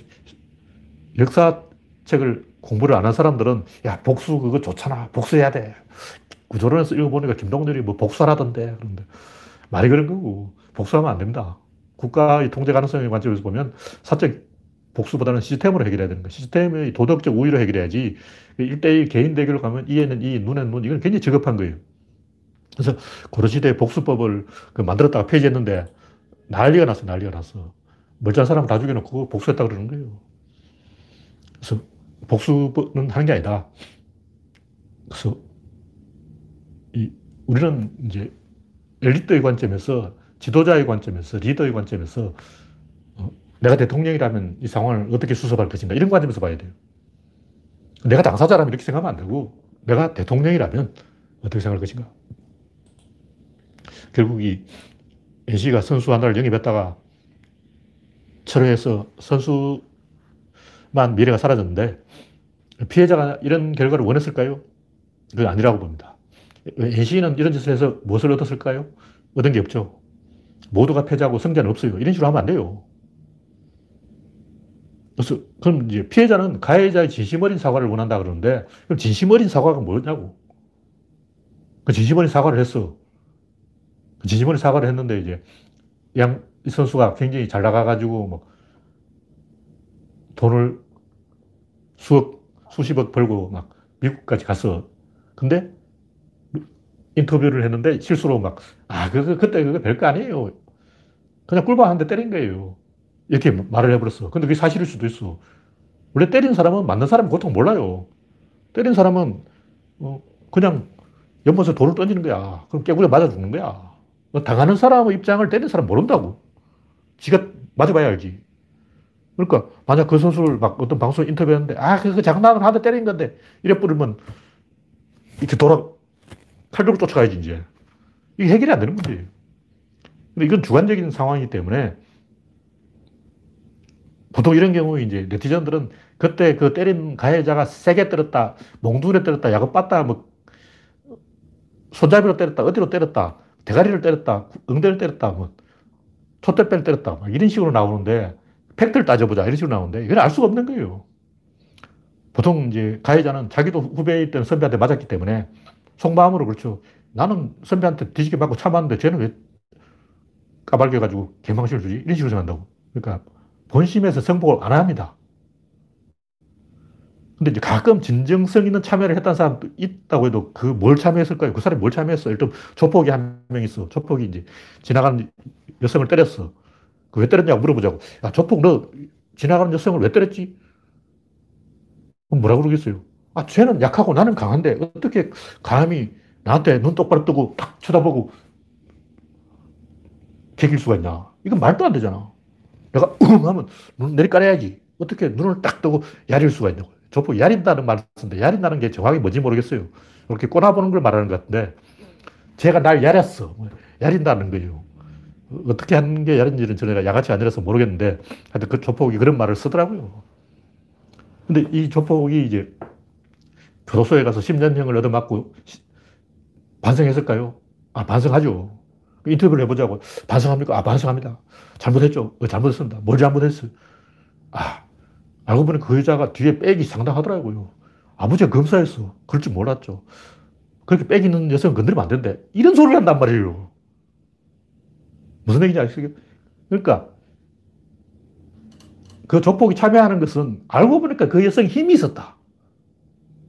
역사책을 공부를 안 한 사람들은 야, 복수 그거 좋잖아. 복수해야 돼. 구조론에서 읽어보니까 김동률이 뭐 복수하라던데. 그런데 말이 그런 거고 복수하면 안 됩니다. 국가의 통제 가능성의 관점에서 보면 사적 복수보다는 시스템으로 해결해야 되는 거예요. 시스템의 도덕적 우위로 해결해야지 1대1 개인 대결로 가면 이에는 이, 눈에는 눈, 이건 굉장히 저급한 거예요. 그래서 고려시대 복수법을 만들었다가 폐지했는데 난리가 났어, 난리가 났어. 멀쩡한 사람 다 죽여놓고 복수했다 그러는 거예요. 그래서 복수는 하는 게 아니다. 그래서 우리는 이제 엘리트의 관점에서, 지도자의 관점에서, 리더의 관점에서 내가 대통령이라면 이 상황을 어떻게 수습할 것인가 이런 관점에서 봐야 돼요. 내가 당사자라면 이렇게 생각하면 안 되고 내가 대통령이라면 어떻게 생각할 것인가. 결국 이 NC가 선수 하나를 영입했다가 철회해서 선수만 미래가 사라졌는데 피해자가 이런 결과를 원했을까요? 그건 아니라고 봅니다. NC는 이런 짓을 해서 무엇을 얻었을까요? 얻은 게 없죠. 모두가 패자고 승자는 없어요. 이런 식으로 하면 안 돼요. 그래서 그럼 이제 피해자는 가해자의 진심 어린 사과를 원한다 그러는데 그럼 진심 어린 사과가 뭐냐고. 그 진심 어린 사과를 했어. 그 진심 어린 사과를 했는데 이제 이 선수가 굉장히 잘 나가가지고 뭐 돈을 수십억 벌고 막 미국까지 갔어. 근데 인터뷰를 했는데 실수로 막, 그때 그거 별거 아니에요. 그냥 꿀밤 한 대 때린 거예요. 이렇게 말을 해버렸어. 근데 그게 사실일 수도 있어. 원래 때린 사람은 맞는 사람 고통 몰라요. 때린 사람은 그냥 연못에 돌을 던지는 거야. 그럼 깨구려 맞아 죽는 거야. 당하는 사람의 입장을 때린 사람 모른다고. 지가 맞아봐야 알지. 그러니까 만약 그 선수를 막 어떤 방송에 인터뷰했는데 그거 장난을 하다 때린 건데 이래 뿌리면 이렇게 칼 들고 쫓아가야지 이제. 이게 해결이 안 되는 문제예요. 근데 이건 주관적인 상황이기 때문에 보통 이런 경우에 이제 네티즌들은 그때 그 때린 가해자가 세게 때렸다, 몽둥이로 때렸다, 야구 빠다, 뭐 손잡이로 때렸다, 어디로 때렸다, 대가리를 때렸다, 응대를 때렸다, 뭐 톳대뼈를 때렸다, 막 이런 식으로 나오는데 팩트를 따져보자 이런 식으로 나오는데 이건 알 수가 없는 거예요. 보통 이제 가해자는 자기도 후배에 있던 선배한테 맞았기 때문에 속마음으로 그렇죠. 나는 선배한테 뒤지게 맞고 참았는데 쟤는 왜 까발겨가지고 개망신을 주지? 이런 식으로 생각한다고. 그러니까 본심에서 승복을 안 합니다. 근데 이제 가끔 진정성 있는 참여를 했다는 사람도 있다고 해도 그 뭘 참여했을까요? 그 사람이 뭘 참여했어? 일단 조폭이 한 명 있어. 조폭이 이제 지나가는 여성을 때렸어. 그 왜 때렸냐고 물어보자고. 야, 조폭 너 지나가는 여성을 왜 때렸지? 그럼 뭐라 그러겠어요? 쟤는 약하고 나는 강한데 어떻게 감히 나한테 눈 똑바로 뜨고 탁 쳐다보고 개길 수가 있냐? 이건 말도 안 되잖아. 내가 하면 눈 내리깔아야지. 어떻게 눈을 딱 뜨고 야릴 수가 있냐고. 조폭 야린다는 말을 쓰는데 야린다는 게 정확히 뭔지 모르겠어요. 이렇게 꼬나보는 걸 말하는 것 같은데 제가 날 야렸어. 야린다는 거예요. 어떻게 하는 게 야린지는 저희가 양아치 아니라서 모르겠는데 하여튼 그 조폭이 그런 말을 쓰더라고요. 근데 이 조폭이 이제 교도소에 가서 10년형을 얻어맞고 반성했을까요? 반성하죠. 인터뷰를 해보자고. 반성합니까? 반성합니다. 잘못했죠. 잘못했습니다. 뭘 잘못했어요? 알고 보니 그 여자가 뒤에 백이 상당하더라고요. 아버지가 검사였어. 그럴 줄 몰랐죠. 그렇게 백 있는 여성은 건드리면 안 된대. 이런 소리를 한단 말이에요. 무슨 얘기인지 아시겠어요? 그러니까 그 조폭이 참여하는 것은 알고 보니까 그 여성이 힘이 있었다.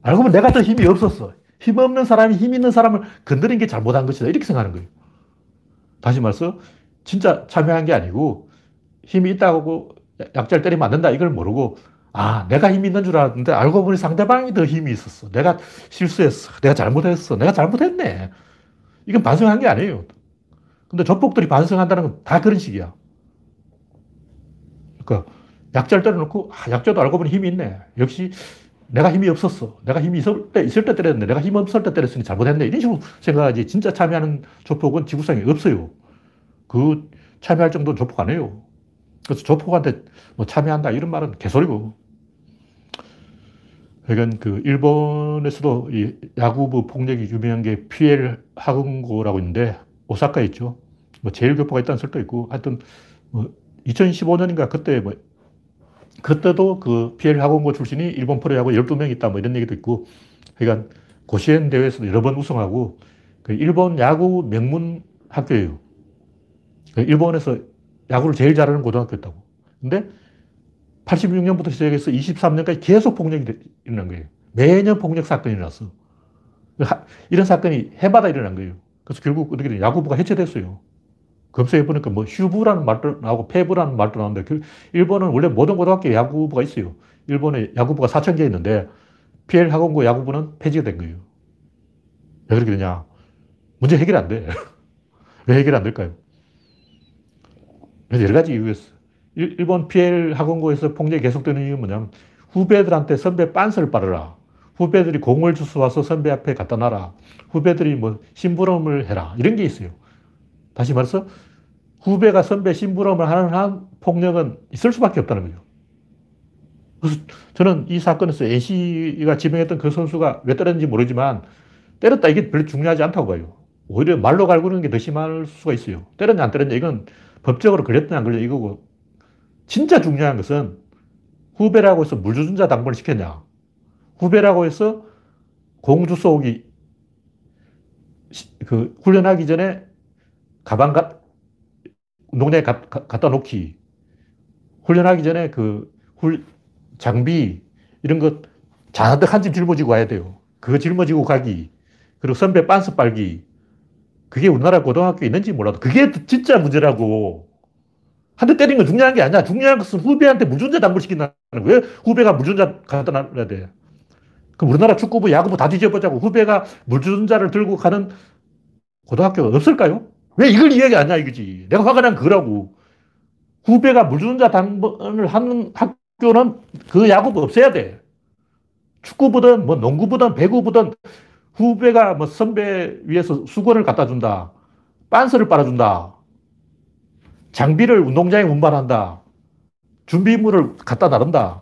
알고 보면 내가 더 힘이 없었어. 힘 없는 사람이 힘 있는 사람을 건드린 게 잘못한 것이다. 이렇게 생각하는 거예요. 다시 말해서 진짜 참여한 게 아니고 힘이 있다고 약자를 때리면 안 된다. 이걸 모르고 아, 내가 힘이 있는 줄 알았는데 알고 보니 상대방이 더 힘이 있었어. 내가 실수했어. 내가 잘못했어. 내가 잘못했네. 이건 반성한 게 아니에요. 근데 조폭들이 반성한다는 건 다 그런 식이야. 그러니까 약자를 때려놓고 아, 약자도 알고 보니 힘이 있네. 역시 내가 힘이 없었어. 내가 힘이 있을 때 때렸는데 내가 힘 없을 때 때렸으니 잘못했네. 이런 식으로 생각하지. 진짜 참여하는 조폭은 지구상에 없어요. 그 참여할 정도는 조폭 아니에요. 그래서 조폭한테 뭐 참여한다 이런 말은 개소리고. 그러니까 그 일본에서도 이 야구부 폭력이 유명한 게 피엘 하군고라고 있는데 오사카에 있죠. 뭐 제일 교포가 있다는 설도 있고 하여튼 뭐 2015년인가 그때 뭐 그때도 그 피엘 하군고 출신이 일본 프로야구 12명 있다 뭐 이런 얘기도 있고 그러니까 고시엔 대회에서도 여러 번 우승하고 그 일본 야구 명문 학교예요. 그 일본에서 야구를 제일 잘하는 고등학교였다고. 근데 86년부터 시작해서 23년까지 계속 폭력이 일어난 거예요. 매년 폭력 사건이 일어났어. 이런 사건이 해마다 일어난 거예요. 그래서 결국 어떻게 돼? 야구부가 해체됐어요. 검색해보니까 뭐 휴부라는 말도 나오고 폐부라는 말도 나오는데 그 일본은 원래 모든 고등학교에 야구부가 있어요. 일본에 야구부가 4,000개 있는데 PL 학원고 야구부는 폐지가 된 거예요. 왜 그렇게 되냐? 문제 해결 안 돼. 왜 해결 안 될까요? 여러 가지 이유가 있어. 일본 PL 학원고에서 폭력이 계속되는 이유는 뭐냐면 후배들한테 선배 빤스를 빨아라. 후배들이 공을 주워 와서 선배 앞에 갖다 놔라. 후배들이 뭐 심부름을 해라. 이런 게 있어요. 다시 말해서 후배가 선배 심부름을 하는 한 폭력은 있을 수밖에 없다는 거죠. 그래서 저는 이 사건에서 NC가 지명했던 그 선수가 왜 때렸는지 모르지만 때렸다 이게 별로 중요하지 않다고 봐요. 오히려 말로 갈구는 게 더 심할 수가 있어요. 때렸냐 안 때렸냐 이건 법적으로 걸렸냐 안 걸렸냐 이거고 진짜 중요한 것은 후배라고 해서 물주전자 당번을 시켰냐. 후배라고 해서 공주 쏘기 그 훈련하기 전에 가방 운동장에 갖다 놓기. 훈련하기 전에 그 장비 이런 것 잔뜩 한 짐 짊어지고 가야 돼요. 그거 짊어지고 가기. 그리고 선배 빤스 빨기. 그게 우리나라 고등학교에 있는지 몰라도 그게 진짜 문제라고. 한 대 때린 건 중요한 게 아니야. 중요한 것은 후배한테 물전자 당번시킨다는 거예요. 후배가 물전자 갖다 놔야 돼. 그럼 우리나라 축구부, 야구부 다 뒤져보자고. 후배가 물전자를 들고 가는 고등학교가 없을까요? 왜 이걸 이야기하냐 이거지. 내가 화가 난 그거라고. 후배가 물주전자 당번을 하는 학교는 그 야구부 없애야 돼. 축구부든 뭐 농구부든 배구부든 후배가 뭐 선배 위해서 수건을 갖다 준다. 빤스를 빨아준다. 장비를 운동장에 운반한다. 준비물을 갖다 나른다.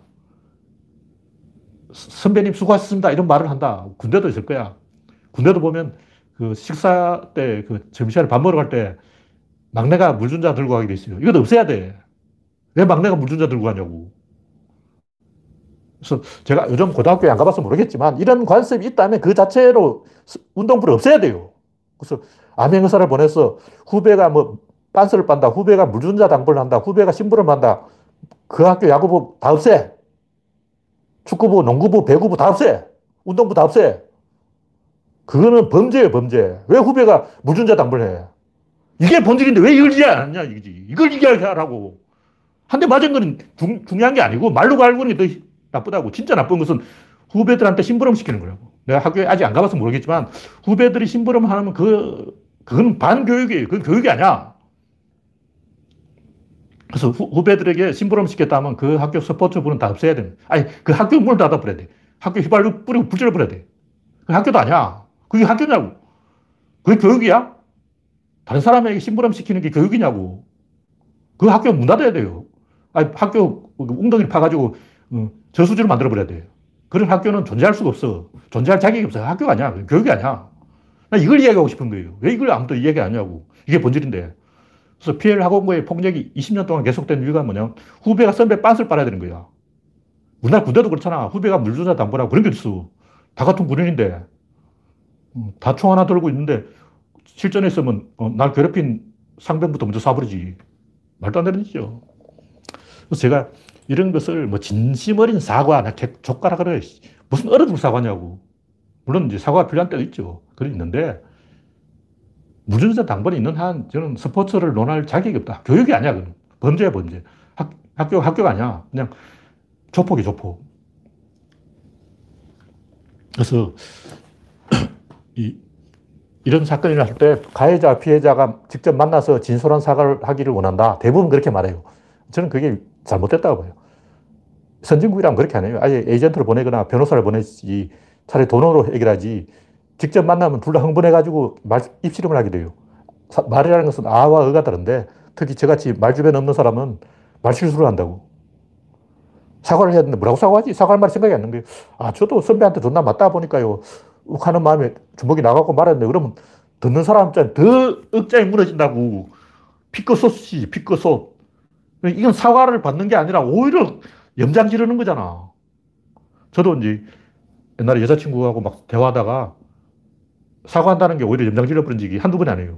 선배님 수고하셨습니다. 이런 말을 한다. 군대도 있을 거야. 군대도 보면 그 식사 때, 그 점심시간에 밥 먹으러 갈 때 막내가 물준자 들고 가게 돼 있어요. 이것도 없애야 돼. 왜 막내가 물준자 들고 가냐고. 그래서 제가 요즘 고등학교에 안 가봐서 모르겠지만 이런 관습이 있다면 그 자체로 운동부를 없애야 돼요. 그래서 암행의사를 보내서 후배가 뭐 빤스를 빤다, 후배가 물준자 당번을 한다, 후배가 심부름을 한다. 그 학교 야구부 다 없애. 축구부, 농구부, 배구부 다 없애. 운동부 다 없애. 그거는 범죄예요, 범죄. 왜 후배가 물준자 당번을 해? 이게 본질인데 왜 이걸 이해 안 하냐, 이거지. 이걸 이해하라고. 한 대 맞은 건 중요한 게 아니고 말로 갈구는 게 더 나쁘다고. 진짜 나쁜 것은 후배들한테 심부름 시키는 거라고. 내가 학교에 아직 안 가봐서 모르겠지만 후배들이 심부름 하면 그건 반교육이에요. 그건 교육이 아니야. 그래서 후배들에게 심부름 시켰다 하면 그 학교 스포츠부는 다 없애야 돼. 아니, 그 학교 문을 닫아버려야 돼. 학교 휘발유 뿌리고 불 질러버려야 돼. 그 학교도 아니야. 그게 학교냐고. 그게 교육이야? 다른 사람에게 심부름 시키는 게 교육이냐고. 그 학교 문 닫아야 돼요. 아니, 학교 웅덩이를 파가지고 저수지를 만들어버려야 돼. 그런 학교는 존재할 수가 없어. 존재할 자격이 없어. 학교가 아니야. 교육이 아니야. 나 이걸 이야기하고 싶은 거예요. 왜 이걸 아무도 이야기 안 하냐고. 이게 본질인데. 그래서 PL 학원고의 폭력이 20년 동안 계속된 이유가 뭐냐면 후배가 선배 빤스를 빨아야 되는 거야. 우리나라 군대도 그렇잖아. 후배가 물주자 당번하고 그런 게 있어. 다 같은 군인인데. 다 총 하나 들고 있는데 실전에 있으면 날 괴롭힌 상병부터 먼저 쏴버리지. 말도 안 되는 짓이죠. 그래서 제가 이런 것을 뭐 진심 어린 사과, 족가라 그래. 무슨 얼어붙은 사과냐고. 물론 이제 사과가 필요한 때도 있죠. 그런 있는데, 무증자 당번이 있는 한, 저는 스포츠를 논할 자격이 없다. 교육이 아니야, 그건. 범죄야, 범죄. 학교가 아니야. 그냥 조폭이 조폭. 그래서, 이런 사건이 났을 때 가해자, 피해자가 직접 만나서 진솔한 사과를 하기를 원한다. 대부분 그렇게 말해요. 저는 그게 잘못됐다고 봐요. 선진국이라면 그렇게 안 해요. 아예 에이전트를 보내거나 변호사를 보내지 차라리 돈으로 해결하지. 직접 만나면 둘 다 흥분해가지고 입씨름을 하게 돼요. 말이라는 것은 아와 어가 다른데 특히 저같이 말 주변 없는 사람은 말실수를 한다고. 사과를 해야 되는데 뭐라고 사과하지? 사과할 말이 생각이 안 나는 거예요. 아, 저도 선배한테 존나 맞다 보니까요. 욱 하는 마음에 주먹이 나가고 말았는데 그러면 듣는 사람 입장에 더 억장이 무너진다고. 피꺼소스지, 피꺼소. 이건 사과를 받는 게 아니라 오히려 염장 지르는 거잖아. 저도 이제 옛날에 여자친구하고 막 대화하다가 사과한다는 게 오히려 염장 지르버린 적이 한두 번이 아니에요.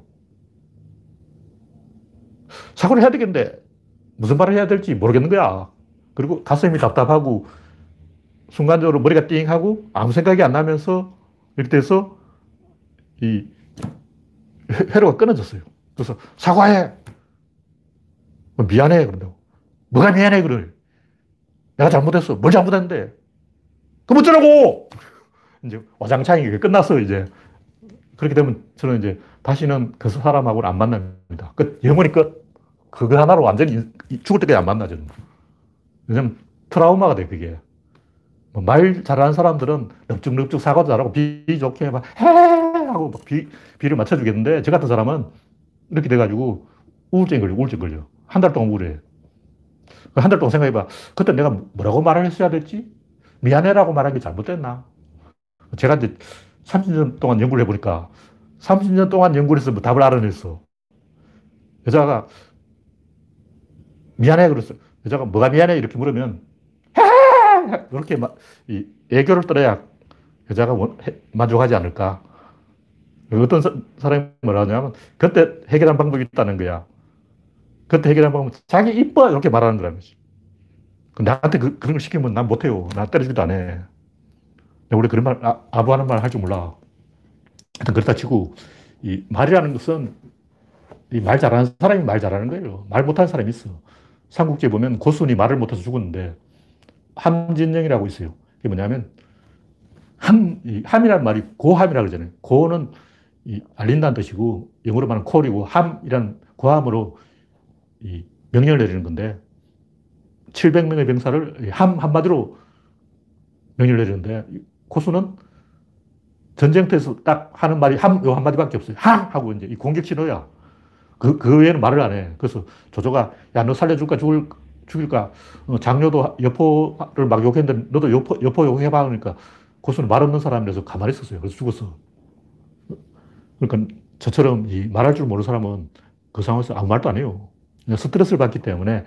사과를 해야 되겠는데 무슨 말을 해야 될지 모르겠는 거야. 그리고 가슴이 답답하고 순간적으로 머리가 띵하고 아무 생각이 안 나면서 이렇게 돼서 이 회로가 끊어졌어요. 그래서 사과해. 미안해. 그런다고. 뭐가 미안해. 그래. 내가 잘못했어. 뭘 잘못했는데. 그럼 어쩌라고! 이제 와장창이 끝났어, 이제. 그렇게 되면 저는 이제 다시는 그 사람하고는 안 만납니다. 끝. 영원히 끝. 그거 하나로 완전히 죽을 때까지 안 만나, 저는. 왜냐면 트라우마가 돼, 그게. 말 잘하는 사람들은 넙죽넙죽 사과도 잘하고 비 좋게 막 해! 하고 막 비를 맞춰주겠는데 저 같은 사람은 이렇게 돼가지고 우울증 걸려, 우울증 걸려. 한 달 동안 우울해. 한 달 동안 생각해봐. 그때 내가 뭐라고 말을 했어야 됐지? 미안해라고 말한 게 잘못됐나? 제가 이제 30년 동안 연구를 해보니까 30년 동안 연구를 해서 뭐 답을 알아냈어. 여자가 미안해 그랬어. 여자가 뭐가 미안해? 이렇게 물으면 이렇게 애교를 떨어야 여자가 만족하지 않을까. 어떤 사람이 뭐라 하냐면 그때 해결한 방법이 있다는 거야. 그때 해결한 방법은 자기 이뻐 이렇게 말하는 거라는 거지. 나한테 그런 걸 시키면 난 못해요. 나 때려주기도 안 해. 원래 그런 말, 아부하는 말 할 줄 몰라. 하여튼 그렇다 치고, 이 말이라는 것은 이 말 잘하는 사람이 말 잘하는 거예요. 말 못하는 사람이 있어. 삼국지에 보면 고순이 말을 못해서 죽었는데, 함진영이라고 있어요. 그게 뭐냐면, 함이라는 말이 고함이라고 그러잖아요. 고는 알린다는 뜻이고, 영어로 말하면 콜이고, 함이란 고함으로 명령을 내리는 건데, 700명의 병사를 한마디로 명령을 내리는데, 고수는 전쟁터에서 딱 하는 말이 요 한마디밖에 없어요. 하고 이제 이 공격 신호야. 그 외에는 말을 안 해. 그래서 조조가, 야, 너 살려줄까, 죽일까? 장료도 여포를 막 욕했는데, 너도 여포 욕해봐. 그러니까 고수는 말 없는 사람이라서 가만히 있었어요. 그래서 죽었어. 그러니까 저처럼 이 말할 줄 모르는 사람은 그 상황에서 아무 말도 안 해요. 그냥 스트레스를 받기 때문에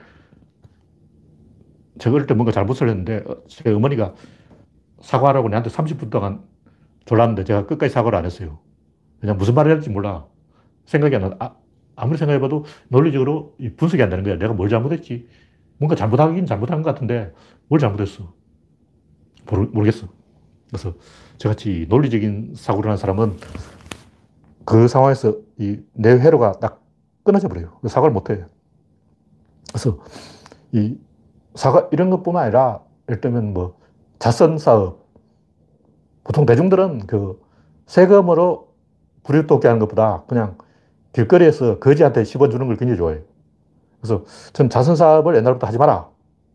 제가 어릴 때 뭔가 잘못을 했는데, 제 어머니가 사과하라고 내한테 30분 동안 졸랐는데 제가 끝까지 사과를 안 했어요. 그냥 무슨 말을 해야 될지 몰라. 생각이 안 나. 아무리 생각해봐도 논리적으로 분석이 안 되는 거야. 내가 뭘 잘못했지? 뭔가 잘못하긴 잘못한 것 같은데 뭘 잘못했어? 모르겠어. 그래서 저같이 논리적인 사고를 하는 사람은 그 상황에서 내 회로가 딱 끊어져 버려요. 사과를 못 해. 그래서 이 사과 이런 것뿐만 아니라 예를 들면 뭐 자선 사업, 보통 대중들은 그 세금으로 부류토끼 하는 것보다 그냥 길거리에서 거지한테 10원 주는 걸 굉장히 좋아해요. 그래서 전 자선 사업을 옛날부터 하지 마라.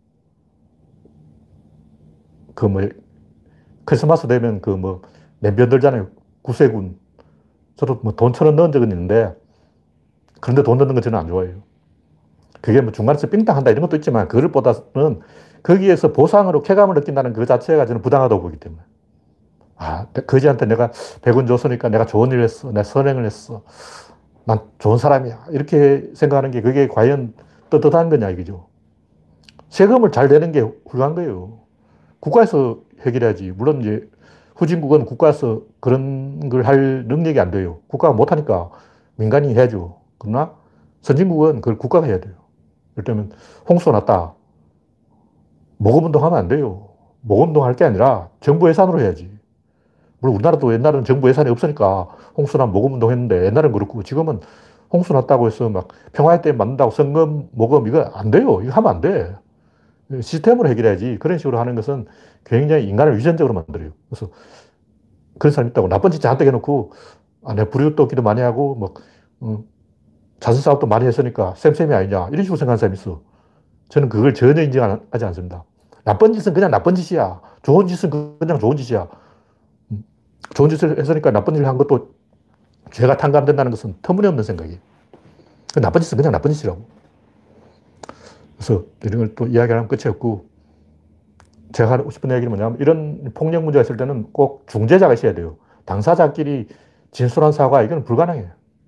그 뭐 크리스마스 되면 그 뭐 맨변 들잖아요. 구세군. 저도 뭐 돈 1,000원 넣은 적은 있는데 그런데 돈 넣는 거 저는 안 좋아해요. 그게 뭐 중간에서 삥땅 한다 이런 것도 있지만 그것보다는 거기에서 보상으로 쾌감을 느낀다는 그 자체가 저는 부당하다고 보기 때문에. 아, 거지한테 내가 100원 줬으니까 내가 좋은 일을 했어. 내가 선행을 했어. 난 좋은 사람이야. 이렇게 생각하는 게 그게 과연 떳떳한 거냐 이거죠. 세금을 잘 내는 게 훌륭한 거예요. 국가에서 해결해야지. 물론 이제 후진국은 국가에서 그런 걸 할 능력이 안 돼요. 국가가 못하니까 민간이 해야죠. 그러나 선진국은 그걸 국가가 해야 돼요. 예를 들면 홍수 났다. 모금 운동하면 안 돼요. 모금 운동할 게 아니라 정부 예산으로 해야지. 물론 우리나라도 옛날에는 정부 예산이 없으니까 홍수나 모금 운동 했는데 옛날엔 그렇고 지금은 홍수 났다고 해서 막 평화의 때 만든다고 성금, 모금 이거 안 돼요. 이거 하면 안 돼. 시스템으로 해결해야지. 그런 식으로 하는 것은 굉장히 인간을 위전적으로 만들어요. 그래서 그런 사람이 있다고 나쁜 짓 잔뜩 해놓고 내 불이웃도 기도 많이 하고 뭐 자선 사업도 많이 했으니까 쌤쌤이 아니냐 이런 식으로 생각하는 사람이 있어. 저는 그걸 전혀 인정하지 않습니다. 나쁜 짓은 그냥 나쁜 짓이야. 좋은 짓은 그냥 좋은 짓이야. 좋은 짓을 했으니까 나쁜 일을 한 것도 죄가 탕감된다는 것은 터무니없는 생각이에요. 나쁜 짓은 그냥 나쁜 짓이라고. 그래서 이런 걸 또 이야기하면 끝이 없고, 제가 하고 싶은 얘기는 뭐냐면 이런 폭력 문제가 있을 때는 꼭 중재자가 있어야 돼요. 당사자끼리 진솔한 사과, 이건 불가능해요.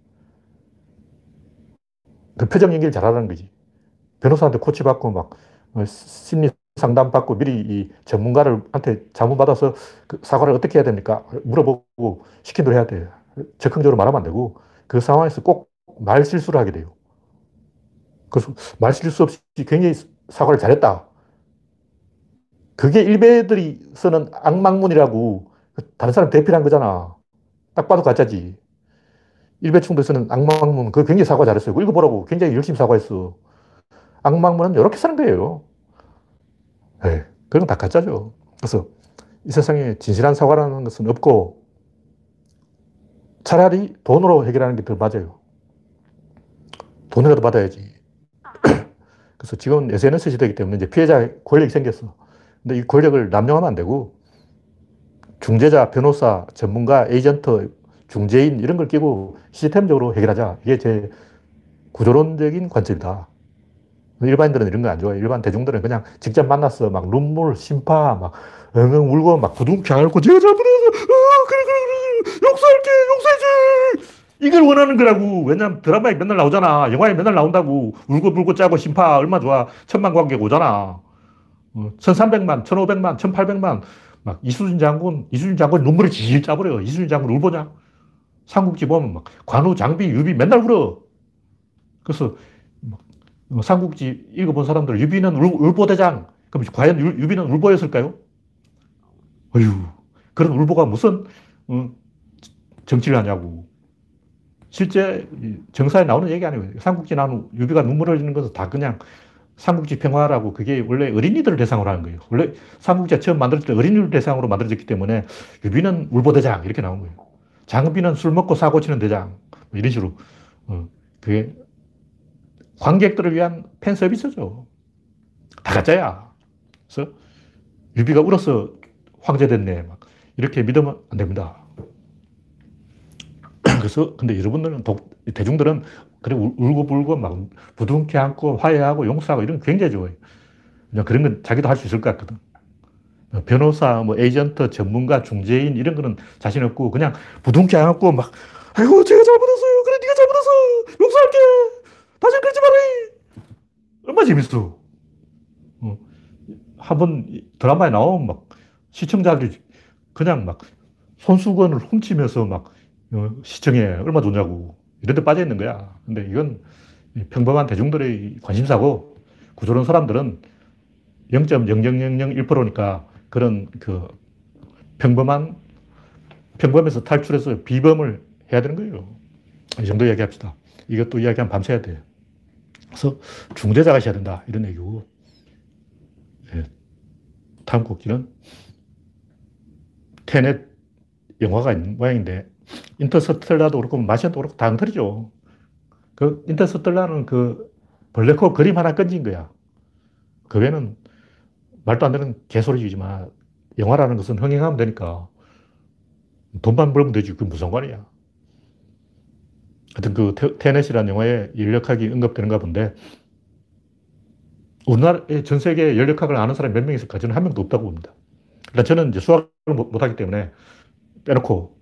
그 표정 연기를 잘하라는 거지. 변호사한테 코치받고 막 심리 상담받고 미리 이 전문가한테 자문받아서 그 사과를 어떻게 해야 됩니까? 물어보고 시킨 대로 해야 돼요. 적극적으로 말하면 안 되고 그 상황에서 꼭 말 실수를 하게 돼요. 그래서 말 실수 없이 굉장히 사과를 잘했다. 그게 일베들이 쓰는 악망문이라고 다른 사람 대필한 거잖아. 딱 봐도 가짜지. 일베 충돌 쓰는 악망문, 그거 굉장히 사과 잘했어요. 그거 읽어보라고. 굉장히 열심히 사과했어. 악망문은 이렇게 쓰는 거예요. 네, 그건 다 가짜죠. 그래서 이 세상에 진실한 사과라는 것은 없고 차라리 돈으로 해결하는 게 더 맞아요. 돈이라도 받아야지. 그래서 지금 SNS 시대이기 때문에 이제 피해자 권력이 생겼어. 근데 이 권력을 남용하면 안 되고 중재자, 변호사, 전문가, 에이전트, 중재인 이런 걸 끼고 시스템적으로 해결하자. 이게 제 구조론적인 관점이다. 일반인들은 이런 거 안 좋아해요. 일반 대중들은 그냥 직접 만나서 막 눈물, 심파, 막 엉엉 울고 막 부둥켜 안고 제가 잘못했어. 그래. 용서할게. 용서해줘. 이걸 원하는 거라고. 왜냐면 드라마에 맨날 나오잖아. 영화에 맨날 나온다고. 울고 불고 짜고 심파 얼마 좋아. 1,000만 관객 오잖아. 1,300만, 1,500만, 1,800만. 막 이수진 장군 눈물을 질질 짜버려. 이수진 장군 울보냐? 삼국지 보면 막 관우, 장비, 유비 맨날 울어. 그래서 삼국지 읽어본 사람들 유비는 울보대장. 그럼 과연 유비는 울보였을까요? 어휴, 그런 울보가 무슨 정치를 하냐고. 실제 정사에 나오는 얘기 아니에요. 삼국지 나오는 유비가 눈물 흘리는 것은 다 그냥 삼국지 평화라고, 그게 원래 어린이들을 대상으로 하는 거예요. 원래 삼국지가 처음 만들어질 때 어린이를 대상으로 만들어졌기 때문에 유비는 울보대장 이렇게 나온 거예요. 장비는 술 먹고 사고 치는 대장. 뭐 이런 식으로. 그게 관객들을 위한 팬 서비스죠. 다 가짜야. 그래서 유비가 울어서 황제 됐네. 막 이렇게 믿으면 안 됩니다. 그래서 근데 여러분들은 대중들은 그래 울고 불고 막 부둥켜 안고 화해하고 용서하고 이런 거 굉장히 좋아해요. 그냥 그런 건 자기도 할 수 있을 것 같거든. 변호사, 뭐 에이전트, 전문가, 중재인 이런 거는 자신 없고 그냥 부둥켜 안고 막 아이고 제가 잘못했어요. 그래 네가 잘못했어. 용서할게. 다시 그러지 말해. 얼마나 재밌어. 한번 드라마에 나오면 막 시청자들이 그냥 막 손수건을 훔치면서 막 시청해. 얼마 좋냐고. 이런 데 빠져 있는 거야. 근데 이건 평범한 대중들의 관심사고 구조론 사람들은 0.0001%니까 그런 그 평범에서 탈출해서 비범을 해야 되는 거예요. 이 정도 이야기합시다. 이것도 이야기하면 밤새야 돼요. 그래서 중재자가 있어야 된다. 이런 얘기고. 네. 다음 곡지는 테넷 영화가 있는 모양인데 인터스텔라도 그렇고 마션도 그렇고 다 엉터리죠. 그 인터스텔라는 그 블랙홀 그림 하나 건진 거야. 그 외에는 말도 안 되는 개소리지만 영화라는 것은 흥행하면 되니까 돈만 벌면 되지. 그게 무슨 상관이야. 하여튼 그 테넷이라는 영화에 연력학이 언급되는가 본데 우리나라에 전 세계에 연력학을 아는 사람이 몇 명 있을까? 저는 한 명도 없다고 봅니다. 일단 저는 이제 수학을 못하기 때문에 빼놓고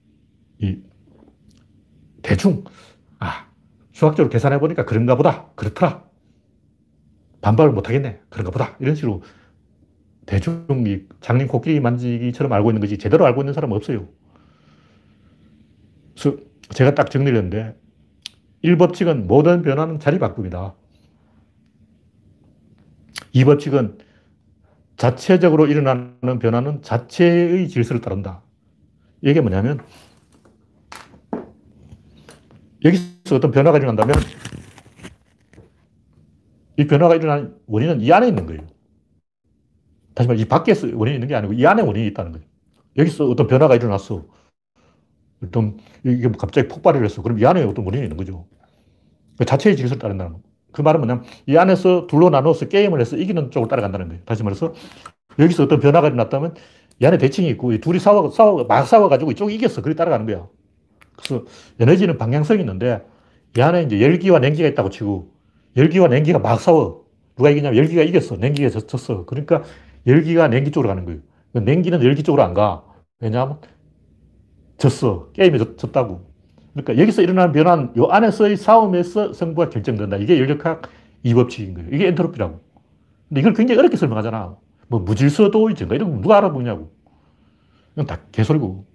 대충 수학적으로 계산해 보니까 그런가 보다. 그렇더라. 반박을 못 하겠네. 그런가 보다. 이런 식으로 대충 장님 코끼리 만지기처럼 알고 있는 거지 제대로 알고 있는 사람은 없어요. 그래서 제가 딱 정리를 했는데 1법칙은 모든 변화는 자리 바꿉니다. 2법칙은 자체적으로 일어나는 변화는 자체의 질서를 따른다. 이게 뭐냐면, 여기서 어떤 변화가 일어난다면, 이 변화가 일어나는 원인은 이 안에 있는 거예요. 다시 말해, 이 밖에서 원인이 있는 게 아니고, 이 안에 원인이 있다는 거예요. 여기서 어떤 변화가 일어났어. 어떤, 이게 뭐 갑자기 폭발을 했어. 그럼 이 안에 어떤 원인이 있는 거죠. 그 자체의 질서를 따른다는 거예요. 그 말은 뭐냐면, 이 안에서 둘로 나눠서 게임을 해서 이기는 쪽을 따라간다는 거예요. 다시 말해서, 여기서 어떤 변화가 일어났다면, 이 안에 대칭이 있고, 이 둘이 막 싸워가지고 이쪽이 이겼어. 그렇게 따라가는 거야. 그래서 에너지는 방향성이 있는데, 이 안에 이제 열기와 냉기가 있다고 치고, 열기와 냉기가 막 싸워. 누가 이기냐면 열기가 이겼어. 냉기가 졌어. 그러니까 열기가 냉기 쪽으로 가는 거예요. 냉기는 열기 쪽으로 안 가. 왜냐하면 졌어. 게임에 졌다고. 그러니까 여기서 일어나는 변화는 이 안에서의 싸움에서 승부가 결정된다. 이게 연력학 이법칙인 거예요. 이게 엔트로피라고. 근데 이걸 굉장히 어렵게 설명하잖아. 뭐 무질서도의증가 이런 거 누가 알아보냐고. 이건 다 개소리고.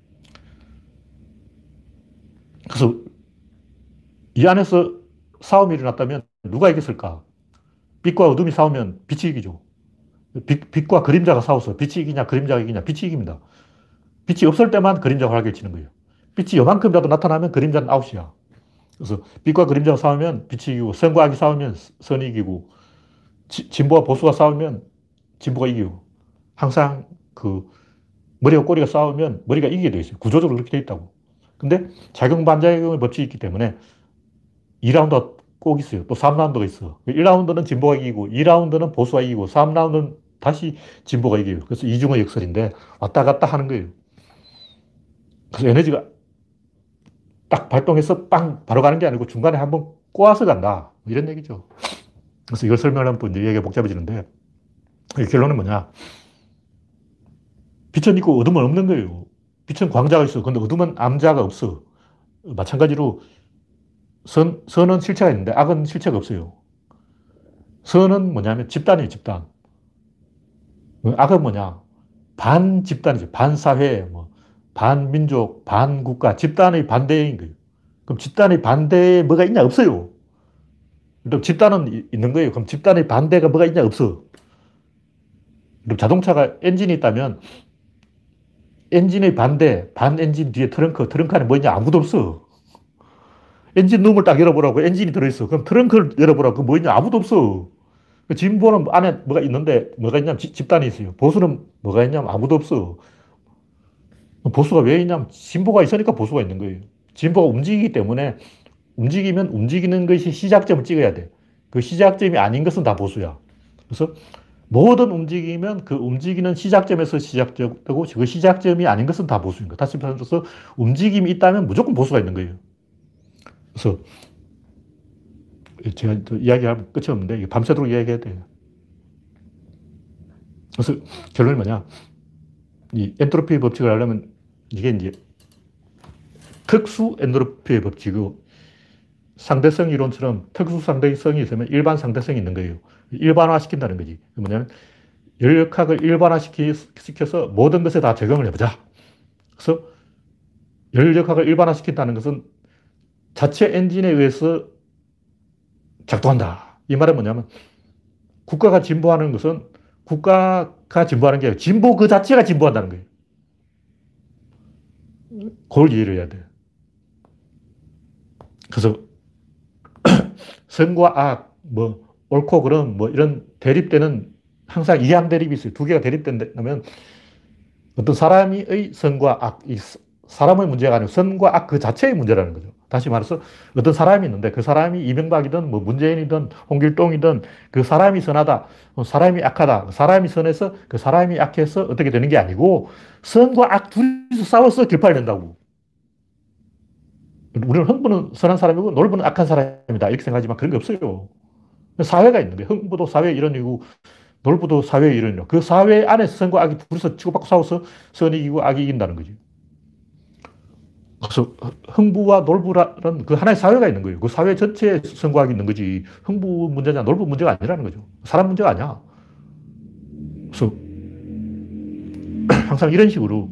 그래서 이 안에서 싸움이 일어났다면 누가 이겼을까? 빛과 어둠이 싸우면 빛이 이기죠. 빛과 그림자가 싸워서 빛이 이기냐, 그림자가 이기냐, 빛이 이깁니다. 빛이 없을 때만 그림자가 활개치는 거예요. 빛이 요만큼이라도 나타나면 그림자는 아웃이야. 그래서 빛과 그림자가 싸우면 빛이 이기고, 선과 악이 싸우면 선이 이기고, 진보와 보수가 싸우면 진보가 이기고, 항상 그 머리와 꼬리가 싸우면 머리가 이기게 돼 있어요. 구조적으로 그렇게 돼 있다고. 근데 작용, 반작용의 법칙이 있기 때문에 2라운드가 꼭 있어요. 또 3라운드가 있어. 1라운드는 진보가 이기고, 2라운드는 보수가 이기고, 3라운드는 다시 진보가 이겨요. 그래서 이중의 역설인데 왔다 갔다 하는 거예요. 그래서 에너지가 딱 발동해서 빵 바로 가는 게 아니고 중간에 한번 꼬아서 간다. 이런 얘기죠. 그래서 이걸 설명하면 또 이제 얘기가 복잡해지는데 결론은 뭐냐. 빛은 있고 어둠은 없는 거예요. 빛은 광자가 있어. 근데 어둠은 암자가 없어. 마찬가지로 선은 실체가 있는데 악은 실체가 없어요. 선은 뭐냐면 집단이에요, 집단. 악은 뭐냐? 반집단이죠. 반사회, 뭐, 반민족, 반국가, 집단의 반대인 거예요. 그럼 집단의 반대에 뭐가 있냐? 없어요. 그럼 집단은 있는 거예요. 그럼 집단의 반대가 뭐가 있냐? 없어. 그럼 자동차가 엔진이 있다면 엔진의 반대, 반 엔진 뒤에 트렁크 안에 뭐 있냐? 아무도 없어. 엔진 룸을 딱 열어보라고 엔진이 들어있어. 그럼 트렁크를 열어보라고 그뭐 있냐? 아무도 없어. 진보는 안에 뭐가 있는데 뭐가 있냐면 집단이 있어요. 보수는 뭐가 있냐면 아무도 없어. 보수가 왜 있냐면 진보가 있으니까 보수가 있는 거예요. 진보가 움직이기 때문에 움직이면 움직이는 것이 시작점을 찍어야 돼. 그 시작점이 아닌 것은 다 보수야. 그래서 모든 움직이면 그 움직이는 시작점에서 시작되고 그 시작점이 아닌 것은 다 보수인 거야. 다시 말해서 움직임이 있다면 무조건 보수가 있는 거예요. 그래서 제가 이야기하면 끝이 없는데 밤새도록 이야기해야 돼요. 그래서 결론이 뭐냐. 이 엔트로피 법칙을 알려면 이게 이제 특수 엔트로피의 법칙이고 상대성 이론처럼 특수 상대성이 있으면 일반 상대성이 있는 거예요. 일반화 시킨다는 거지. 뭐냐면 열역학을 일반화시켜서 모든 것에 다 적용을 해보자. 그래서 열역학을 일반화시킨다는 것은 자체 엔진에 의해서 작동한다. 이 말은 뭐냐면 국가가 진보하는 것은 국가가 진보하는 게 아니라 진보 그 자체가 진보한다는 거예요. 그걸 이해를 해야 돼요. 그래서 선과 악, 뭐 옳고 그름, 뭐 이런 대립되는 항상 이양 대립이 있어요. 두 개가 대립된다면 어떤 사람의 선과 악, 이 사람의 문제가 아니고 선과 악 그 자체의 문제라는 거죠. 다시 말해서 어떤 사람이 있는데 그 사람이 이명박이든 뭐 문재인이든 홍길동이든 그 사람이 선하다, 사람이 악하다, 사람이 선해서 그 사람이 악해서 어떻게 되는 게 아니고 선과 악 둘이서 싸워서 결판을 낸다고. 우리는 흥부는 선한 사람이고 놀부는 악한 사람이다 이렇게 생각하지만 그런 게 없어요. 사회가 있는 거예요. 흥부도 사회의 일원이고 놀부도 사회의 일원이고 그 사회 안에서 선과 악이 둘이서 치고받고 싸워서 선이 이기고 악이 이긴다는 거지. 그래서 흥부와 놀부라는 그 하나의 사회가 있는 거예요. 그 사회 전체에 선과 악이 있는 거지. 흥부 문제냐 놀부 문제가 아니라는 거죠. 사람 문제가 아니야. 그래서 항상 이런 식으로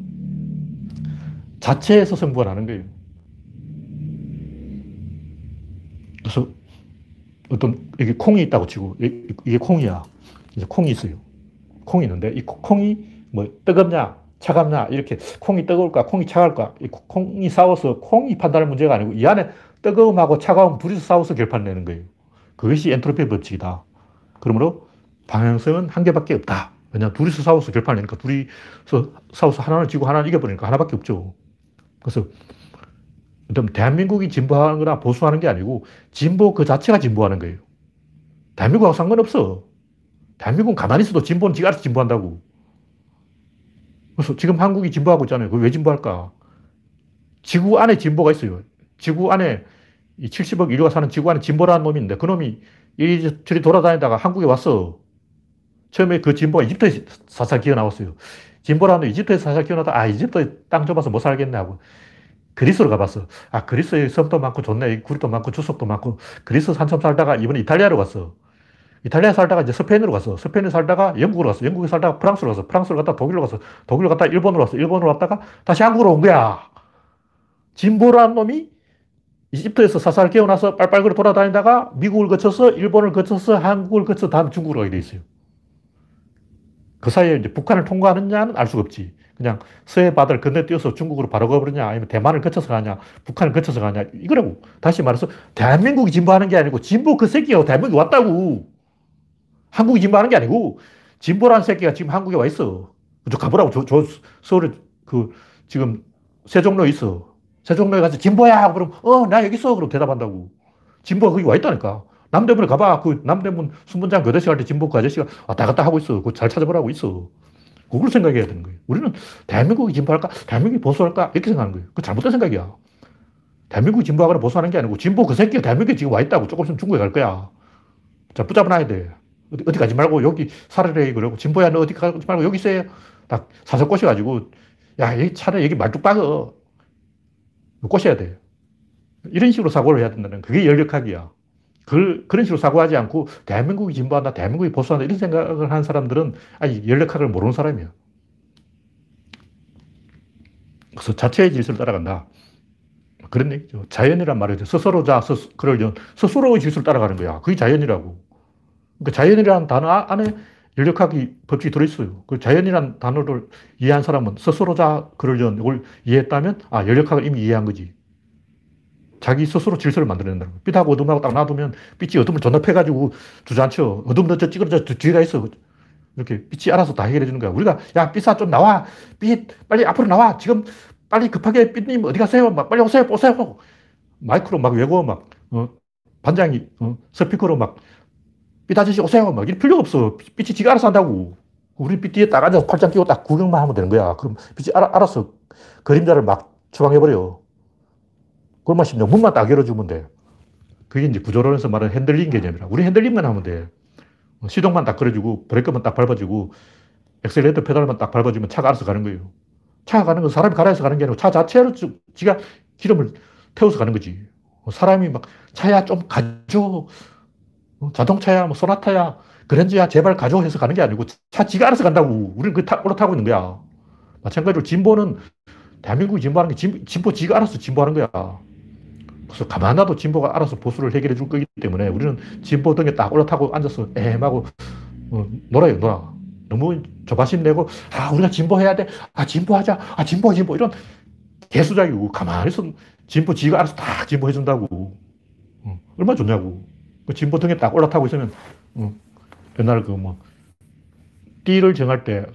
자체에서 승부가 나는 거예요. 그래서 어떤, 이게 콩이 있다고 치고, 이게 콩이야. 이제 콩이 있어요. 콩이 있는데 이 콩이 뭐 뜨겁냐, 차갑냐, 이렇게 콩이 뜨거울까, 콩이 차가울까, 이 콩이 싸워서 콩이 판단할 문제가 아니고 이 안에 뜨거움하고 차가움 둘이서 싸워서 결판을 내는 거예요. 그것이 엔트로피 법칙이다. 그러므로 방향성은 한 개밖에 없다. 왜냐하면 둘이서 싸워서 결판을 내니까 둘이서 싸워서 하나는 지고 하나는 이겨버리니까 하나밖에 없죠. 그래서 대한민국이 진보하는 거나 보수하는 게 아니고 진보 그 자체가 진보하는 거예요. 대한민국하고 상관없어. 대한민국은 가만히 있어도 진보는 지가 알아서 진보한다고. 그래서 지금 한국이 진보하고 있잖아요. 그왜 진보할까? 지구 안에 진보가 있어요. 지구 안에 이 70억 인류가 사는 지구 안에 진보라는 놈이 있는데 그 놈이 이리저리 돌아다니다가 한국에 왔어. 처음에 그 진보가 이집트에서 살살 기어 나왔어요. 진보라는 놈이 이집트에서 살살 기어 나다가 이집트에 땅 좁아서 못 살겠네 하고 그리스로 가봤어. 그리스에 섬도 많고 좋네. 구리도 많고 주석도 많고 그리스 한참 살다가 이번에 이탈리아로 갔어. 이탈리아 살다가 이제 스페인으로 갔어. 스페인에 살다가 영국으로 갔어. 영국에 살다가 프랑스로 갔어. 프랑스로 갔다가 독일로 갔어. 독일로 갔다가 일본으로 왔어. 일본으로 왔다가 다시 한국으로 온 거야. 진보라는 놈이 이집트에서 사살 깨어나서 빨빨거려 돌아다니다가 미국을 거쳐서 일본을 거쳐서 한국을 거쳐서 다음 중국으로 가게 돼 있어요. 그 사이에 이제 북한을 통과하느냐는 알 수가 없지. 그냥 서해 바다를 건너뛰어서 중국으로 바로 가버리냐, 아니면 대만을 거쳐서 가냐, 북한을 거쳐서 가냐, 이거라고. 다시 말해서 대한민국이 진보하는 게 아니고 진보 그 새끼가 대한민국에 왔다고. 한국이 진보하는 게 아니고 진보라는 새끼가 지금 한국에 와 있어. 저 가보라고. 서울에 지금 세종로에 있어. 세종로에 가서 진보야. 그럼 나 여기 있어. 그럼 대답한다고. 진보가 거기 와 있다니까. 남대문에 가봐. 그 남대문 순번장 교대식 할 때 진보 그 아저씨가 왔다 갔다 하고 있어. 그거 잘 찾아보라고 있어. 그걸 생각해야 되는 거예요. 우리는 대한민국이 진보할까? 대한민국이 보수할까? 이렇게 생각하는 거예요. 그거 잘못된 생각이야. 대한민국이 진보하거나 보수하는 게 아니고 진보 그 새끼가 대한민국에 지금 와 있다고. 조금 있으면 중국에 갈 거야. 자, 붙잡아놔야 돼. 어디 가지 말고 여기 살아래. 그러고 진보야 너 어디 가지 말고 여기 있어요. 딱 사서 꼬셔가지고 야, 여기 차라리 여기 말뚝 박어. 꼬셔야 돼. 이런 식으로 사고를 해야 된다는 그게 열역학이야. 그런 식으로 사고하지 않고 대한민국이 진보한다, 대한민국이 보수한다 이런 생각을 하는 사람들은 아니 열역학을 모르는 사람이야. 그래서 자체의 질서를 따라간다. 그런 얘기죠. 자연이란 말이죠. 스스로자, 스스로의 질서를 따라가는 거야. 그게 자연이라고. 그러니까 자연이라는 단어 안에 열역학이 법칙이 들어있어요. 그 자연이라는 단어를 이해한 사람은 스스로자, 그러려는 이걸 이해했다면 열역학을 이미 이해한 거지. 자기 스스로 질서를 만들어낸다는 거예요. 빛하고 어둠하고 딱 놔두면 빛이 어둠을 존나 패가지고 주저앉혀. 어둠도 저 찌그러져 뒤에가 있어. 이렇게 빛이 알아서 다 해결해 주는 거야. 우리가 야, 빛아 좀 나와. 빛 빨리 앞으로 나와. 지금 빨리 급하게 빛님 어디 가세요? 막 빨리 오세요. 오세요. 마이크로 막 외고 막 반장이 스피커로 막 빛 아저씨 오세요. 막 이럴 필요가 없어. 빛이 지가 알아서 한다고. 우리 빛 뒤에 딱 앉아서 팔짱 끼고 딱 구경만 하면 되는 거야. 그럼 빛이 알아서 그림자를 막 추방해버려. 그것만 쉽냐. 문만 딱 열어주면 돼. 그게 이제 구조론에서 말하는 핸들링 개념이라. 우리 핸들링만 하면 돼. 시동만 딱 걸어주고, 브레이크만 딱 밟아주고, 엑셀레이터 페달만 딱 밟아주면 차가 알아서 가는 거예요. 차가 가는 건 사람이 갈아서 가는 게 아니고 차 자체로 지가 기름을 태워서 가는 거지. 사람이 막 차야 좀 가줘. 자동차야, 뭐 소나타야, 그랜저야, 제발 가져 해서 가는 게 아니고 차 지가 알아서 간다고. 우리는 그 올라타고 있는 거야. 마찬가지로 진보는 대한민국이 진보하는 게 진보 지가 알아서 진보하는 거야. 그래서 가만 놔도 진보가 알아서 보수를 해결해 줄 거기 때문에 우리는 진보 등에 딱 올라타고 앉아서 에헴하고 놀아요, 놀아. 너무 조바심 내고, 우리가 진보해야 돼. 진보하자. 진보. 이런 개수작이고, 가만히 있어. 진보 지가 알아서 딱 진보해 준다고. 얼마나 좋냐고. 그 진보 등에 딱 올라타고 있으면, 옛날 띠를 정할 때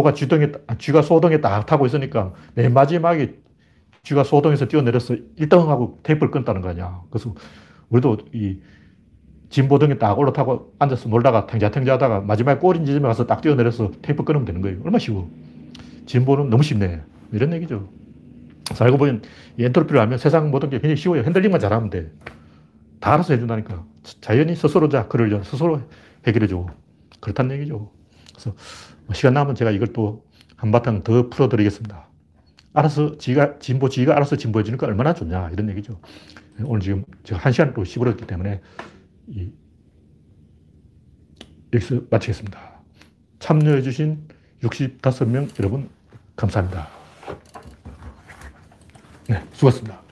쥐가 소등에 딱 타고 있으니까 맨 마지막에 쥐가 소등에서 뛰어내려서 1등하고 테이프를 끊었다는 거 아니야. 그래서 우리도 이 진보등에 딱 올라타고 앉아서 놀다가 탱자탱자 하다가 마지막에 꼬린 지점에 가서 딱 뛰어내려서 테이프 끊으면 되는 거예요. 얼마나 쉬워. 진보는 너무 쉽네. 이런 얘기죠. 그래서 알고 보면 이 엔트로피를 알면 세상 모든 게 굉장히 쉬워요. 핸들링만 잘하면 돼. 다 알아서 해준다니까. 자연히 스스로 그를 스스로 해결해줘. 그렇다는 얘기죠. 그래서 시간 남으면 제가 이걸 또 한바탕 더 풀어드리겠습니다. 알아서 지가 알아서 진보해주니까 얼마나 좋냐 이런 얘기죠. 오늘 지금 제가 1시간 또 씹어렸기 때문에 여기서 마치겠습니다. 참여해주신 65명 여러분 감사합니다. 네, 수고하셨습니다.